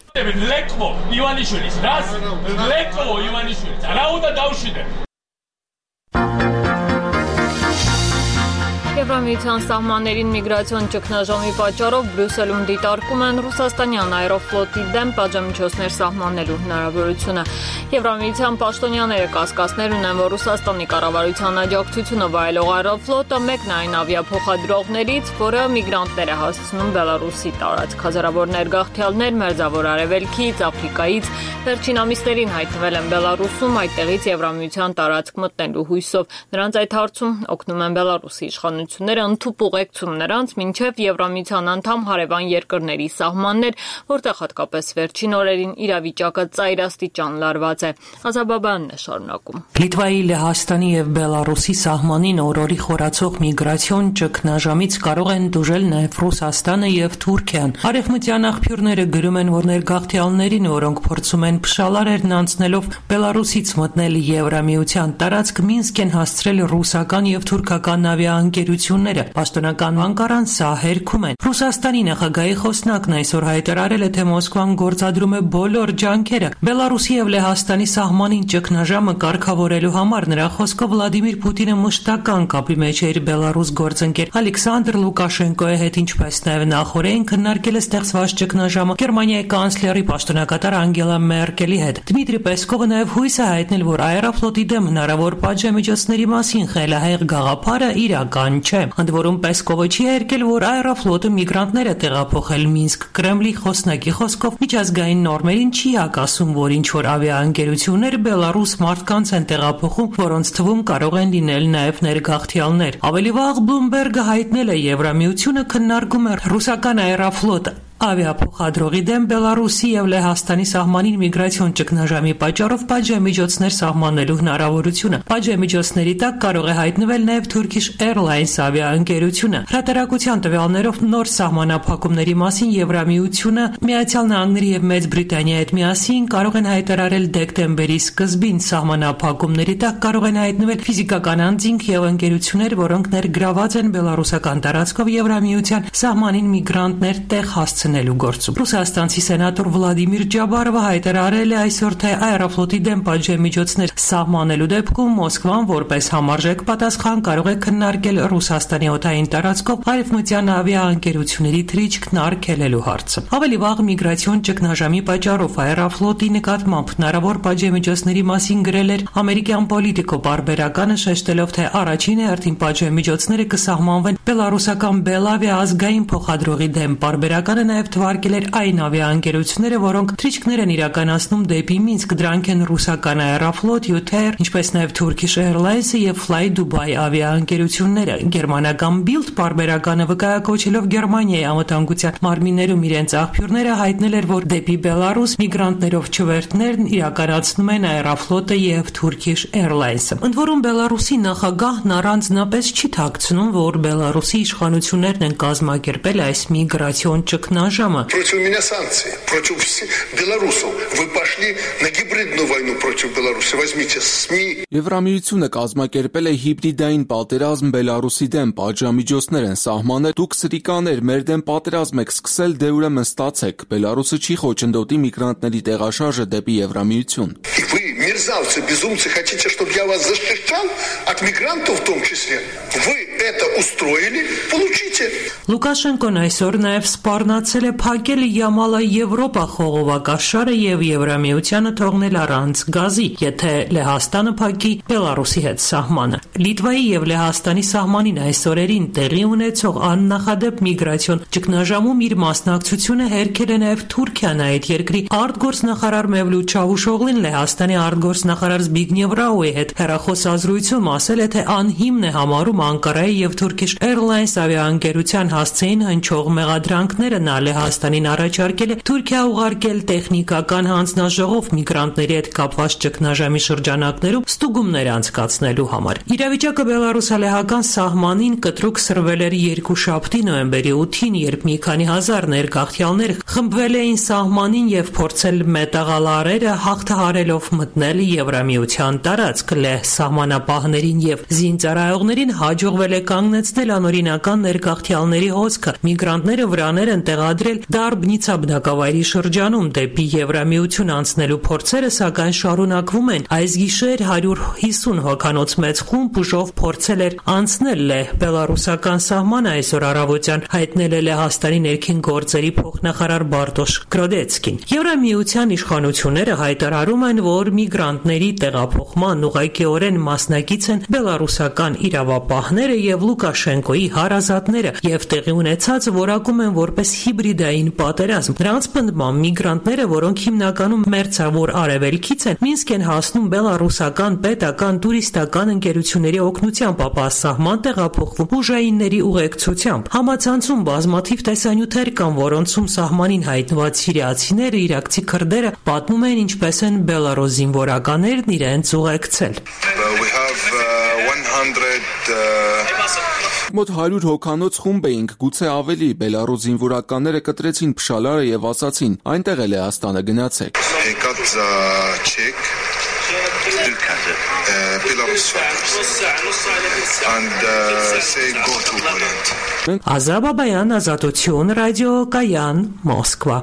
Եվրամիության սահմաններին միգրացիոն ճգնաժամի պատճառով Բրյուսելում դիտարկում են ռուսաստանյան աերոֆլոտի դեմ պատժամիջոցներ սահմանելու հնարավորությունը։ Եվրամիության պաշտոնյաները կասկածներ ունեն, որ Ռուսաստանի կառավարության աջակցությունը վայելող աերոֆլոտը մեկն է այն ավիափոխադրողներից, որը միգրանտներ է հասցնում Բելարուսի տարածք։ Հազարավոր ներգաղթյալներ Մերձավոր Արևելքից, Աֆրիկայից վերջին ամիսներին հայտնվել են Բելարուսում, այդտեղից Եվրամիության տարածք մտնելու հույսով։ Նրանց այդ հարցում օգնում են Բելարուսի իշխանությունները։ ընկերությունները ընդհուպ ուղեկցում նրանց մինչև Եվրամիության անդամ հարևան երկրների սահմաններ, որտեղ հատկապես վերջին օրերին իրավիճակը ծայրաստիճան լարված է։ Ազաբաբյանն է շարունակում։ Լիտվայի, Լեհաստանի եւ Բելարուսի սահմանին օրորի խորացող միգրացիոն ճգնաժամից կարող են դուժել նաեւ Ռուսաստանը եւ Թուրքիան։ Արևմտյան աղբյուրները գրում են, որ ներգաղթյալներին, որոնք փորձում են փշալարերն անցնելով Բելարուսից մտնել Եվրամիության տարածք, Մինսկ են հասցրել ռուսական եւ թուրքական ավիաընկերությունները։ Պաշտոնական Անկարան սա հերքում են։ Ռուսաստանի նախագահի խոսնակն այսօր հայտարարել է, թե Մոսկվան գործադրում է բոլոր ջանքերը Բելարուսի եւ Լեհաստանի սահմանին ճգնաժամը կարգավորելու համար։ Նրա խոսքով Վլադիմիր Պուտինը մշտական կապի մեջ էր Բելարուս գործընկեր Ալեքսանդր Լուկաշենկոյի հետ, ինչպես նաեւ նախորդին քննարկել է ստեղծված ճգնաժամը Գերմանիայի կանցլերի պաշտոնակատար Անգելա Մերկելի հետ։ Դմիտրի Պեսկովը նաեւ հույս է հայտնել, որ Աերոֆլոտի դեմ հնարավոր պատժամիջոցների մասին խելահեղ գաղափարը իրական չէ։ Ընդ որում Պեսկովը չի հերքել, որ Աերոֆլոտը միգրանտներ է տեղափոխել Մինսկ։ Կրեմլի խոսնակի խոսքով միջազգային նորմերին չի հակասում, որ ինչ-որ ավիաընկերություններ Բելարուս մարդկանց են տեղափոխում, որոնց թվում կարող են լինել նաև ներգաղթյալներ։ Ավելի վաղ Bloomberg-ը հայտնել է, Եվրամիությունը քննարկում է ռուսական Aeroflot ավիափոխադրողի դեմ Բելարուսի եւ Լեհաստանի սահմանին միգրացիոն ճգնաժամի պատճառով պատժամիջոցներ սահմանելու հնարավորությունը։ Պատժամիջոցների տակ կարող է հայտնվել նաեւ Turkish Airlines ավիաընկերությունը։ Հրատարակության տվյալներով նոր սահմանափակումների մասին Եվրամիությունը, Միացյալ Նահանգների եւ Մեծ Բրիտանիայի հետ միասին կարող են հայտարարել դեկտեմբերի սկզբին։ Սահմանափակումների տակ կարող են հայտնվել ֆիզիկական անձինք եւ ընկերություններ, որոնք ներգրաված են բելարուսական տարածքով Եվրամիության սահմանին միգրանտներ տեղ հասցնելու գործում։ Ռուսաստանցի սենատոր Վլադիմիր Ջաբարովը հայտարարել է այսօր, թե Aeroflot-ի դեմ պատժամիջոցներ սահմանելու դեպքում Մոսկվան որպես համարժեք պատասխան կարող է քննարկել Ռուսաստանի օդային տարածքով արևմտյան ավիաընկերությունների թռիչքն արգելելու հարցը։ Ավելի վաղ միգրացիոն ճգնաժամի պատճառով Aeroflot-ի նկատմամբ հնարավոր պատժամիջոցների մասին գրել էր ամերիկյան Politico պարբերականը, շեշտելով, թե առաջին հերթին պատժամիջոցները կսահմանվեն բելարուսական Բելավիա ազգային փոխադրողի դեմ։ Պարբերականը նաև թվարկել էր այն ավիաընկերությունները, որոնք թռիչքներ են իրականացնում դեպի Մինսկ, դրանք են ռուսական Aeroflot, Yuter, ինչպես նաև Turkish Airlines-ը եւ Fly Dubai ավիաընկերությունները։ Գերմանական Bild պարբերականը վկայակոչելով Գերմանիայի անվտանգության մարմիններում իրենց աղբյուրները հայտնել էր, որ դեպի Բելարուս միգրանտներով չվերթներն իրականացնում են Aeroflot-ը եւ Turkish Airlines-ը։ Ընդ որում Բելարուսի նախագահն առանձնապես չի թաքցնում, որ Բելարուսի իշխանություններն են կազմակերպել այս միգրացիոն ճգնաժամը։ Против меня санкции, против белорусов. Вы пошли на гибридную войну против Беларуси. Возьмите СМИ. Եվրամիությունը կազմակերպել է հիբրիդային պատերազմ Բելարուսի դեմ, պատժամիջոցներ են սահմանել։ Դուք սրիկաներ, մեր դեմ պատերազմ եք սկսել, դե ուրեմն ստացեք։ Բելարուսը չի խոչընդոտի միգրանտների տեղաշարժը դեպի Եվրամիություն։ Вы, мерзавцы, безумцы, хотите, чтобы я вас защищал от мигрантов в том числе? Вы это устроили? Получите. Լուկաշենկոն այսօր նաև սպառնացել է փակել Յամալա Եվրոպա խողովակաշարը եւ Եվրամիությանը թողնել առանց գազի, եթե Լեհաստանը փակի Բելարուսի հետ սահմանը։ Լիտվայի եւ Լեհաստանի սահմանին այս օրերին տեղի ունեցող աննախադեպ միգրացիոն ճգնաժամում իր մասնակցությունը հերքել է նաև Թուրքիան։ Այդ երկրի արտգործնախարար Մևլութ Չավուշօղլին Լեհաստանի արտգործնախարար Զբիգնև Ռաուի հետ հեռախոսազրույցում ասել է, թե անհիմն է համարում Անկարայի եւ Turkish Airlines ավիաընկերության հասցեին հնչող մեղադրանքները։ Նա Լեհաստանին առաջարկել է Թուրքիա ուղարկել տեխնիկական հանձնաժողով միգրանտների հետ կապված ճգնաժամի շրջանակներում ստուգումներ անցկացնելու համար։ Իրավիճակը բելարուսալեհական սահմանին կտրուկ սրվել էր երկուշաբթի նոյեմբերի 8-ին, երբ մի քանի հազար ներգաղթյալներ խմբվել էին սահմանին եւ փորձել մետաղալարերը հաղթահարելով մտնել Եվրամիության տարածք։ Լեհ սահմանապահներին եւ զինծառայողներին հաջողվել է կանգնեցնել անօրինական ներգաղթյալների հոսքը։ Միգրանտները վրաներ են տեղադրել Դարբնիցա բնակավայրի շրջանում դեպի Եվրամիություն անցնելու փորձերը, սակայն շարունակվում են։ Այս գիշեր 150 հոգանոց մեծ խումբ ուժով փորձել էր անցնել Լեհ-բելարուսական սահմանը։ Այսօր առավոտյան հայտնել է Լեհաստանի ներքին գործերի փոխնախարար Բարտոշ Գրոդեցկին։ Եվրամիության իշխանությունները հայտարարում են, որ միգրանտների տեղափոխման ուղղակիորեն մասնակից են բելարուսական իրավապահները եւ Լուկաշենկոյի հարազատները եւ տեղի ունեցած որակում են որպես հիբրիդային պատերազմ։ Նրանց պնդմամբ միգրանտները, որոնք հիմնականում մերձավոր արևելքից են, Մինսկ են հասնում բելարուսական պետական տուրիստական ընկերությունների օգնությամբ, ապա սահման տեղափոխվում ուժայինների ուղեկցությամբ։ Համացանցում բազմաթիվ տեսանյութեր կան, որոնցում սահմանին հայտնված սիրիացիները, իրաքցի քրդերը պատմում են ինչպես են Բելարուս զինվորականներն իրենց ուղեկցել։ Մոտ 100 հոգանոց խումբ էինք, գուցե ավելի, Բելարուս զինվորականները կտրեցին փշալարը եւ ասացին. այնտեղ է Լեհաստանը, գնացեք։ Եկած չեք Ազաբաբայան, Ազատություն, ռադիո Կայան, Մոսկվա։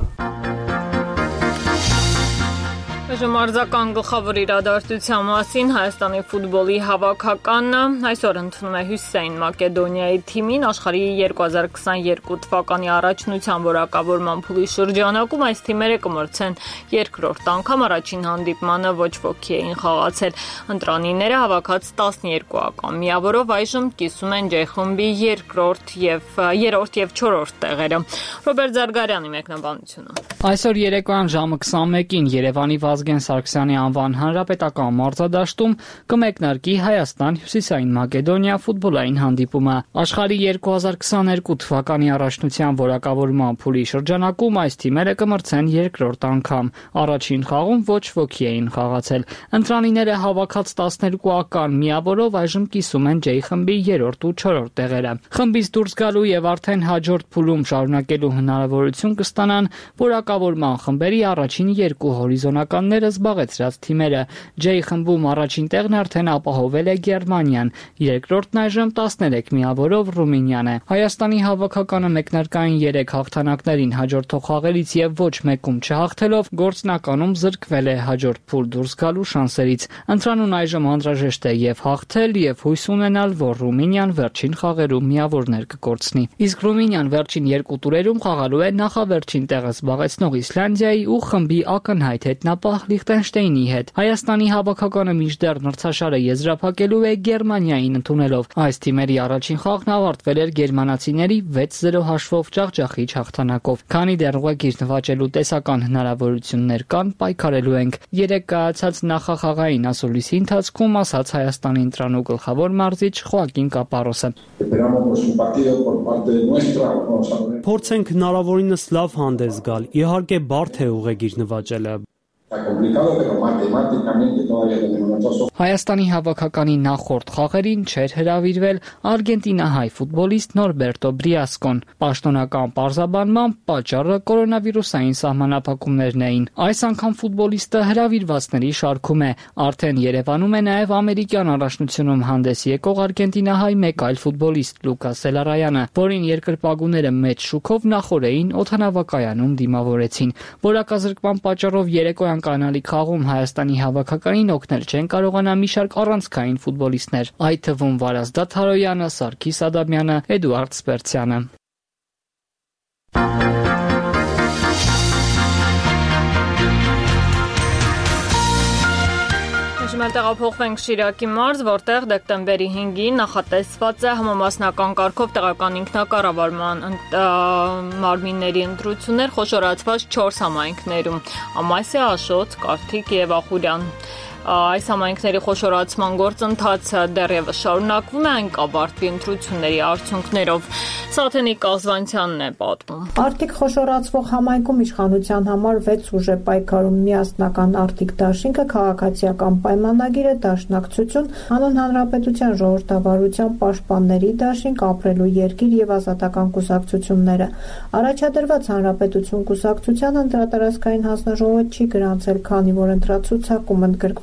Արձական գլխավոր իրադարձության մասին Հայաստանի ֆուտբոլի հավաքականը այսօր ընդունում է Հյուսիսային Մակեդոնիայի թիմին աշխարհի 2022 թվականի առաջնության որակավորման փուլի շրջանակում այս թիմերը կմրցեն երկրորդ անգամ առաջին հանդիպմանը ոչ ոքի էին խաղացել։ Ընտրանիները հավաքած 12-ական միավորով այժմ կիսում են Ջ խմբի երրորդ եւ չորրորդ տեղերը։ Ռոբերտ Զարգարյանի մեկնաբանությունը։ Այսօր երեկոյան ժամը 21-ին Երևանի Վազգեն Սարգսյանի անվան հանրապետական մարզադաշտում կմեկնարկի Հայաստան-Հյուսիսային Մակեդոնիա ֆուտբոլային հանդիպումը։ Աշխարհի 2022 թվականի առաջնության որակավորման փուլի շրջանակում այս թիմերը կմրցեն երկրորդ անգամ։ Առաջին խաղում ոչ ոքի էին խաղացել։ Ընտրանիները հավաքած 12-ական միավորով այժմ կիսում են Ջ խմբի 3-րդ ու 4-րդ տեղերը։ Խմբից դուրս գալու եւ արդեն հաջորդ փուլում շարունակելու հնարավորություն կստանան որակավորման խմբերի առաջին երկու հորիզոնականները զբաղեցրած թիմերը։ Ջ խմբում առաջին տեղն արդեն ապահովել է Գերմանիան, երկրորդն այժմ 13 միավորով Ռումինիան է։ Հայաստանի հավաքականը մեկնարկային 3 հաղթանակներին հաջորդող խաղերից եւ ոչ մեկում չհաղթելով գործնականում զրկվել է հաջորդ փուլ դուրս գալու շանսերից։ Ընտրանուն այժմ անհրաժեշտ է եւ հաղթել եւ հույս ունենալ, որ Ռումինիան վերջին խաղերում միավորներ կկորցնի։ Իսկ Ռումինիան վերջին 2 տուրերում խաղալու է նախավերջին տեղը զբաղեցնող Իսլանդիայի ու խմբի ակնհայտ հետնապահ Լիխտենշտեյնի հետ։ Հայաստանի հավաքականը մինչդեռ մրցաշարը եզրափակելու է Գերմանիային ընդունելով։ Այս թիմերի առաջին խաղն ավարտվել էր գերմանացիների 6-0 հաշվով ջախջախիչ հաղթանակով։ Քանի դեռ ուղղակի նվաճելու տեսական հնարավորություններ կան, պայքարելու ենք։ Երեք կայացած նախախաղային ասուլիսի ընթացքում ասաց Հայաստանի ընտրանու գլխավոր մարզիչ Խոակին Կապարոսը։ Փորձենք հնարավորինս լավ հանդես գալ։ Իհարկե բարդ է ուղեգիր նվաճելը։ Հայաստանի հավաքականի նախորդ խաղերին չէր հրավիրվել արգենտինահայ ֆուտբոլիստ Նորբերտո Բրիասկոն։ Պաշտոնական պարզաբանմամբ պատճառը կորոնավիրուսային սահմանափակումներն էին։ Այս անգամ ֆուտբոլիստը հրավիրվածների շարքում է։ Արդեն Երևանում է նաև ամերիկյան առաջնությունում հանդես եկող արգենտինահայ մեկ այլ ֆուտբոլիստ Լուկա Սելարայանը, որին երկրպագուները մեծ շուքով նախորդին օդանավակայանում դիմավորեցին։ Որակազրկման պատճառով երեկոյան կանալի խաղում Հայաստանի հավաքականին օգնել չեն կարողանա մի շարք առանցքային ֆուտբոլիստներ, այդ թվում Վարազդատ Հարոյանը, Սարգիս Ադամյանը, Էդուարդ Սպերցյանը։ Տեղափոխվենք Շիրակի մարզ, որտեղ դեկտեմբերի 5-ին նախատեսված է համամասնական կարգով տեղական ինքնակառավարման մարմինների ընտրություններ խոշորացված 4 համայնքներում՝ Ամասիա, Աշոտ, Կարթիկ եւ Ախուրյան։ Այս համայնքների խոշորացման գործընթացը դեռևս շարունակվում է, այն կավարտվի ընտրությունների արդյունքներով։ Սաթենիկ Ազվանցյանն է պատմում։ Արտիկ խոշորացվող համայնքում իշխանության համար 6 ուժ է պայքարում՝ միասնական Արտիկ դաշինքը, քաղաքացիական պայմանագիրը, Դաշնակցություն, Հանուն Հանրապետության ժողովրդավարության պաշտպանների դաշինք, Ապրելու երկիր եւ Ազատական կուսակցությունները։ Առաջադրված Հանրապետություն կուսակցությանը ընտրատարածքային հանձնաժողովը չի գրանցել, քանի որ ընտրացուցակում ընդգրկված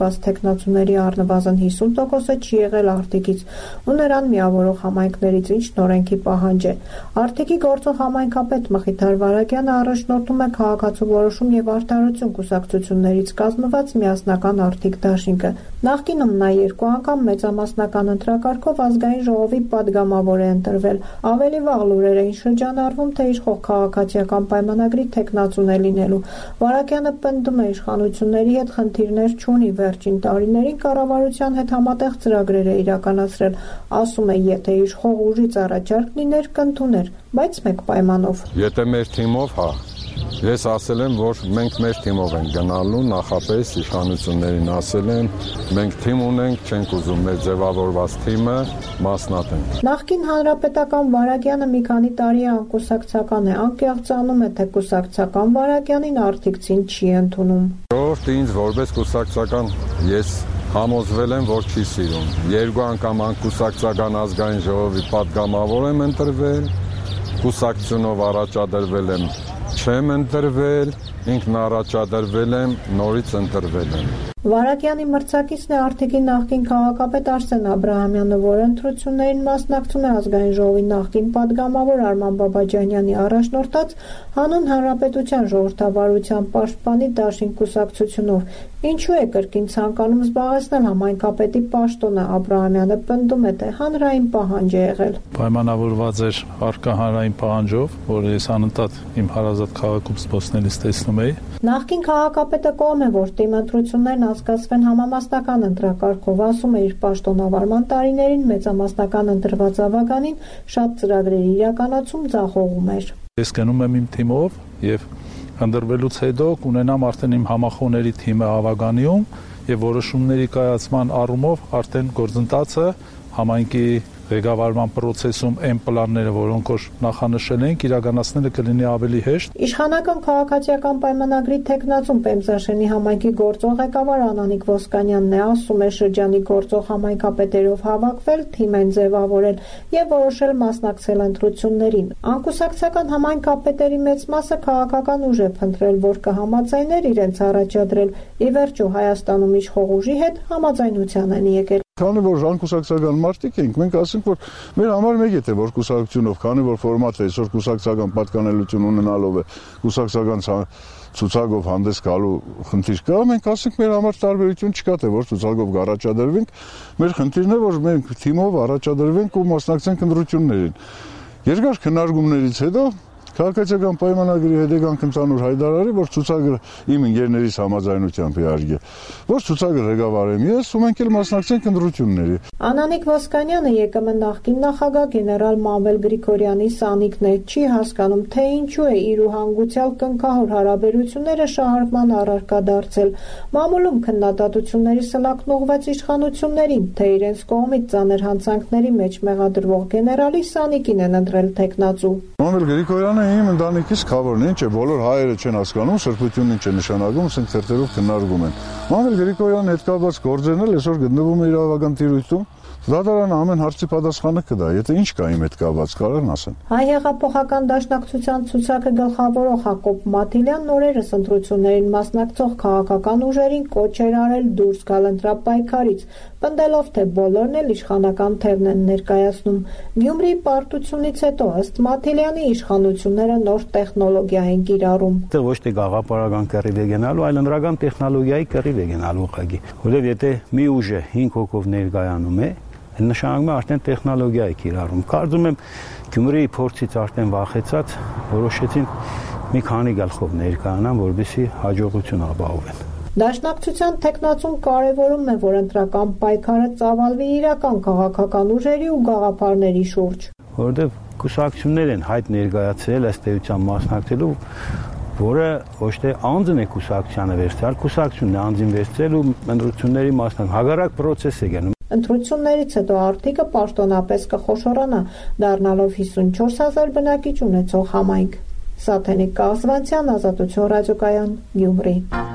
տրված տեխնացուների առնվազն 50%-ը չի եղել արտիքից ու նրան միավորող համայնքներից, ինչն օրենքի պահանջ է։ Արտիքի գործող համայնքապետ Մխիթար Վարագյանը առաջնորդում է քաղաքացու որոշում եւ արդարություն կուսակցություններից կազմված միասնական արտիք դաշինքը։ Նախկինում նա 2 անգամ մեծամասնական ընտրակարգով ազգային ժողովի падգամավոր է ընտրվել։ Ավելի վաղ լուրեր էին շրջանառվում, թե իշխող քաղաքացիական պայմանագրի տեխնացուն է լինելու։ Վարագյանը պնդում է իշխանությունների հետ խնդիրներ չունի, վերջին տարիներին կառավարության հետ համատեղ ծրագրեր է իրականացրել։ Ասում է, եթե իշխող ուժից առաջարկ լիներ, կընդուներ, բայց մեկ պայմանով։ Եթե մեր թիմով, հա, ես ասել եմ, որ մենք մեր թիմով ենք գնալու, նախապես իշխանություններին ասել եմ, մենք թիմ ունենք, չենք ուզում մեր ձևավորված թիմը մասնատենք։ Նախկին հանրապետական Վարագյանը մի քանի տարի անկուսակցական է, անկեղծանում է, թե կուսակցական Վարագյանին արտիքցին չի ընդունում։ Ժողովուրդը ինձ որպես կուսակցական ես համոզվել եմ, որ չի սիրում։ 2 անգամ անկուսակցական ազգային ժողովի падգամավոր եմ ընտրվել, կուսակցությունով առաջադրվել եմ, չեմ ընտրվել, ինքն առաջադրվել եմ, նորից ընտրվել եմ։ Վարագյանի մրցակիցն է արտիքի նախկին քաղաքապետ Արսեն Աբրահամյանը, որը ընտրություններին մասնակցում է ազգային ժողովի նախկին падգամավոր Արման Բաբաջանյանի առաջնորդած հանուն հանրապետության ժողովրդավարության պաշտպանի դաշին կուսակցությունով։ Ինչու է կրկին ցանկանում զբաղեցնել համայնքապետի պաշտոնը, Աբրահամյանը պնդում է, թե հանրային պահանջ է եղել։ Պայմանավորված էր առկա հանրային պահանջով, որը ես անընդհատ իմ հարազատ քաղաքում զբոսնելիս տեսնում էի։ Նախկին քաղաքապետը կողմ է, որ թիմ ընտրություններն անցկացվեն համամասնական ընտրակարգով, ասում է իր պաշտոնավարման տարիներին մեծամասնական ընտրված ավականին շատ ծրագրերի իրականացում ձախողում էր։ Ես գնում եմ իմ թիմով եւ ընտրվելուց հետո կունենամ արդեն իմ համախոհների թիմը Ավագանիում եւ որոշումների կայացման առումով արդեն գործընթացը համայնքի ղեկավարման process-ում այն պլանները, որոնք որ նախանշել ենք, իրականացնելը կլինի ավելի հեշտ։ Իշխանական քաղաքացիական պայմանագրի տեխնացում Պեմզաշենի համայնքի գործող ղեկավար Անանիկ Ոսկանյանն է, ասում է, շրջանի գործող համայնքապետերով հավաքվել, թիմ են ձևավորել եւ որոշել մասնակցել ընտրություններին։ Անկուսակցական համայնքապետերի մեծ մասը քաղաքական ուժ է փնտրել, որ կհամաձայներ իրենց առաջադրել։ Ի վերջո Հայաստանում իշխող ուժի հետ համաձայնության են եկել։ Քանի որ անկուսակցական մարդիկ ենք, մենք ասենք, որ մեր համար մեկ է, թե որ կուսակցությունով, քանի որ ֆորմատը այսօր կուսակցական պատկանելություն ունենալով է, կուսակցական ցուցակով հանդես գալու խնդիր կա, մենք ասենք մեր համար տարբերություն չկա, թե որ ցուցակով կառաջադրվենք, մեր խնդիրն է, որ մենք թիմով առաջադրվենք ու մասնակցենք ընտրություններին։ Երկար քննարկումներից հետո քաղաքացիական պայմանագրի հետեւանքն ծանոթ հայտարարի, որ ցուցակը իմ ինժեներիս համաձայնությամբ իհարկե, որ ցուցակը ղեկավարեմ ես ու մենք էլ մասնակցենք ընտրությունների։ Անանիկ Ոսկանյանը ԵԿՄ նախկին նախագահ գեներալ Մանվել Գրիգորյանի սանիկն է, չի հասկանում, թե ինչու է իր ու հանգուցյալ կնքահոր հարաբերությունները շահարկման առարկա դարձել։ Մամուլում քննադատությունների սլակն ուղղվեց իշխանություններին, թե իրենց կողմից ծանր հանցանքների մեջ մեղադրվող գեներալի սանիկին են ընտրել տեխնացու։ Մանվել Գրիգորյանը իմ ընտանիքից խավորն է, ինչ է, բոլոր հայերը չեն հասկանում, սրբությունն ինչ է նշանակում, ասենք թերթերով քննարկում են։ Մանվել Գրիգորյանի հետ կապված գործերն էլ այսօր գտնվում է իրավական տիրույթում։ Դատարանը ամեն հարցի պատասխանը կտա, եթե ինչ կա իմ հետ կապված, կարան ասեն։ Հայ հեղափոխական դաշնակցության ցուցակը գլխավորող Հակոբ Մաթիլյանն օրերս ընտրություններին մասնակցող քաղաքական ուժերին կոչ էր արել դուրս գալ ընտրապայքարից, պնդելով, թե բոլորն էլ իշխանական թևն են ներկայացնում։ Գյումրիի պարտությունից հետո ըստ Մաթիլյանի իշխանությունները նոր տեխնոլոգիա են կիրառում։ Դա ոչ թե գաղափարական կռիվ է գնալու, այլ ընդրական տեխնոլոգիայի կռիվ է գնալու ուղղակի։ Որովհետև եթե մի ուժը 5 հոգով ներկայանում է, նշանակում է արդեն տեխնոլոգիա է կիրառում։ Կարծում եմ Գյումրիի փորձից արդեն վախեցած որոշեցին մի քանի գլխով ներկայանան, որովհետեւ հաջողություն ապահովեն։ Դաշնակցության տեխնացուն կարևորում է, որ ընտրական պայքարը ծավալվի իրական քաղաքական ուժերի ու գաղափարների շուրջ։ Որովհետեւ կուսակցություններ են հայտ ներկայացրել ըստ էության մասնակցելու, որը ոչ թե անձն է կուսակցությանը վերցրել, կուսակցությունն է անձին վերցրել ու ընտրությունների մասնակցել։ Հագարակ process է գնում։ Ընտրություններից հետո արտիկը պաշտոնապես կխոշորանա, դառնալով 54000 բնակիչ ունեցող համայնք։ Սաթենիկ Կազվանցյան, Ազատություն ռադիոկայան, Գյումրի։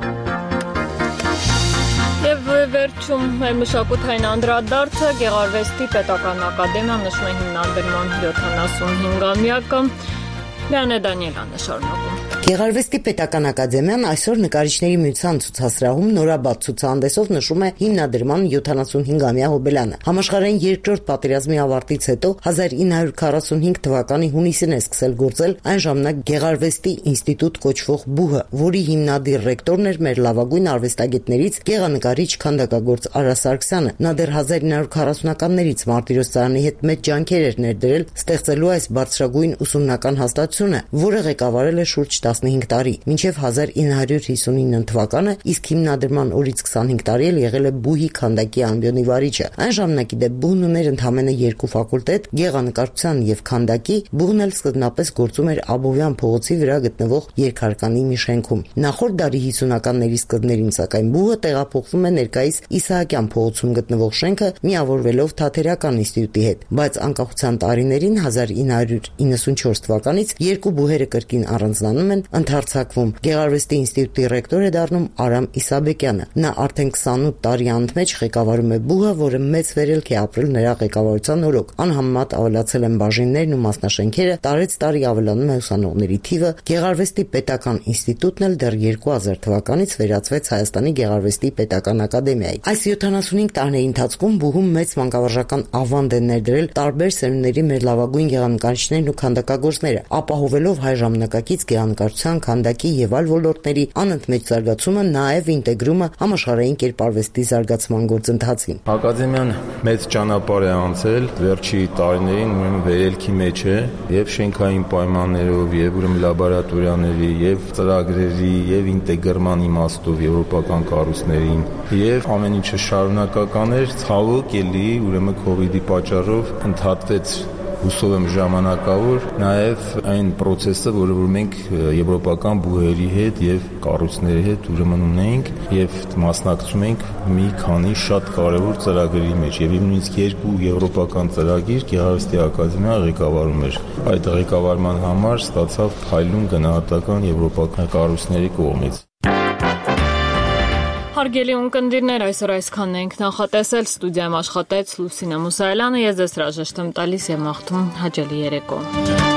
Եվ վերջում մեր մշակութային անդրադարձը Գեղարվեստի պետական ակադեմիան նշում է հիմնադրման 75-ամյակը։ Լեոնիդ Դանիելյանը շարունակում։ Գեղարվեստի պետական ակադեմիան այսօր նկարիչների միության ցուցասրահում նորաբաց ցուցահանդեսով նշում է հիմնադրման 75-ամյա հոբելյանը։ Համաշխարհային երկրորդ պատերազմի ավարտից հետո 1945 թվականի հունիսին է սկսել գործել այն ժամանակ Գեղարվեստի ինստիտուտ կոչվող բուհը, որի հիմնադիր ռեկտորն էր մեր լավագույն արվեստագետներից գեղանկարիչ քանդակագործ Արա Սարգսյանը։ Նա դեռ 1940-ականներից Մարտիրոս Սարյանի հետ մեծ ջանքեր էր ներդրել ստեղծելու այս բարձրագույն ուսումնական հաստատությունը, որը ղեկավարել է շուրջ 15 տարի, մինչև 1959 թվականը, իսկ հիմնադրման օրից 25 տարի էլ եղել է բուհի քանդակի ամբիոնի վարիչը։ Այն ժամանակի դեպ բուհն ուներ ընդամենը 2 ֆակուլտետ՝ գեղանկարչության եւ քանդակի, բուհն էլ սկզբնապես գործում էր Աբովյան փողոցի վրա գտնվող երկհարկանի մի շենքում։ Նախորդ դարի 50-ականների սկզբներին, սակայն բուհը տեղափոխվում է ներկայիս Իսահակյան փողոցում գտնվող շենքը, միավորվելով Թատերական ինստիտուտի հետ, բայց անկախության տարիներին 1994 թվականից երկու բուհերը կրկին առանձնանում են, ընդհարցակվում։ Գեղարվեստի ինստիտուտի ռեկտոր է դառնում Արամ Իսաբեկյանը։ Նա արդեն 28 տարի անընդմեջ ղեկավարում է բուհը, որը մեծ վերելք է ապրել նրա ղեկավարության օրոք։ Անհամեմատ ավելացել են բաժիններն ու մասնաշենքերը, տարեց տարի ավելանում է ուսանողների թիվը։ Գեղարվեստի պետական ինստիտուտն էլ դեռ 2000 թվականից վերածվեց Հայաստանի Գեղարվեստի պետական ակադեմիայի։ Այս 75 տարիների ընթացքում բուհում մեծ մանկավարժական ավանդ են ներդրել տարբեր սերունդների մեր լավագույն գեղանկարիչներն ու քանդակագործները, ապահովելով հայ ժամանակակից գեղանկարչության, քանդակի եւ այլ ոլորտների անընդմեջ զարգացումը, նաեւ ինտեգրումը համաշխարհային կերպարվեստի զարգացման գործընթացին։ Ակադեմիան մեծ ճանապարհ է անցել, վերջի տարիներին ուրեմն վերելքի մեջ է եւ շենքային պայմաններով, եւ ուրեմն լաբորատորիաների, եւ ծրագրերի, եւ ինտեգրման իմաստով եվրոպական կառույցներին, եւ ամեն ինչը շարունակական էր, ցավոք էլի ուրեմն COVID-ի պատճառով ընդհատվեց հուսով եմ ժամանակավոր նաև այն process-ը, որը որ մենք եվրոպական բուհերի հետ եւ կառույցների հետ ուրեմն ունենք եւ մասնակցում ենք մի քանի շատ կարեւոր ծրագրերի մեջ եւ նույնիսկ 2 եվրոպական ծրագիր Գեղարվեստի ակադեմիան ղեկավարում էր։ Այդ ղեկավարման համար ստացավ փայլուն գնահատական եվրոպական կառույցների կողմից։ Հարգելի ունկնդիրներ, այսօր այսքանն ենք նախատեսել, ստուդիայում աշխատեց Լուսինե Մուսայելյանը, ես ձեզ հրաժեշտ եմ տալիս եւ մաղթում հաճելի երեկո։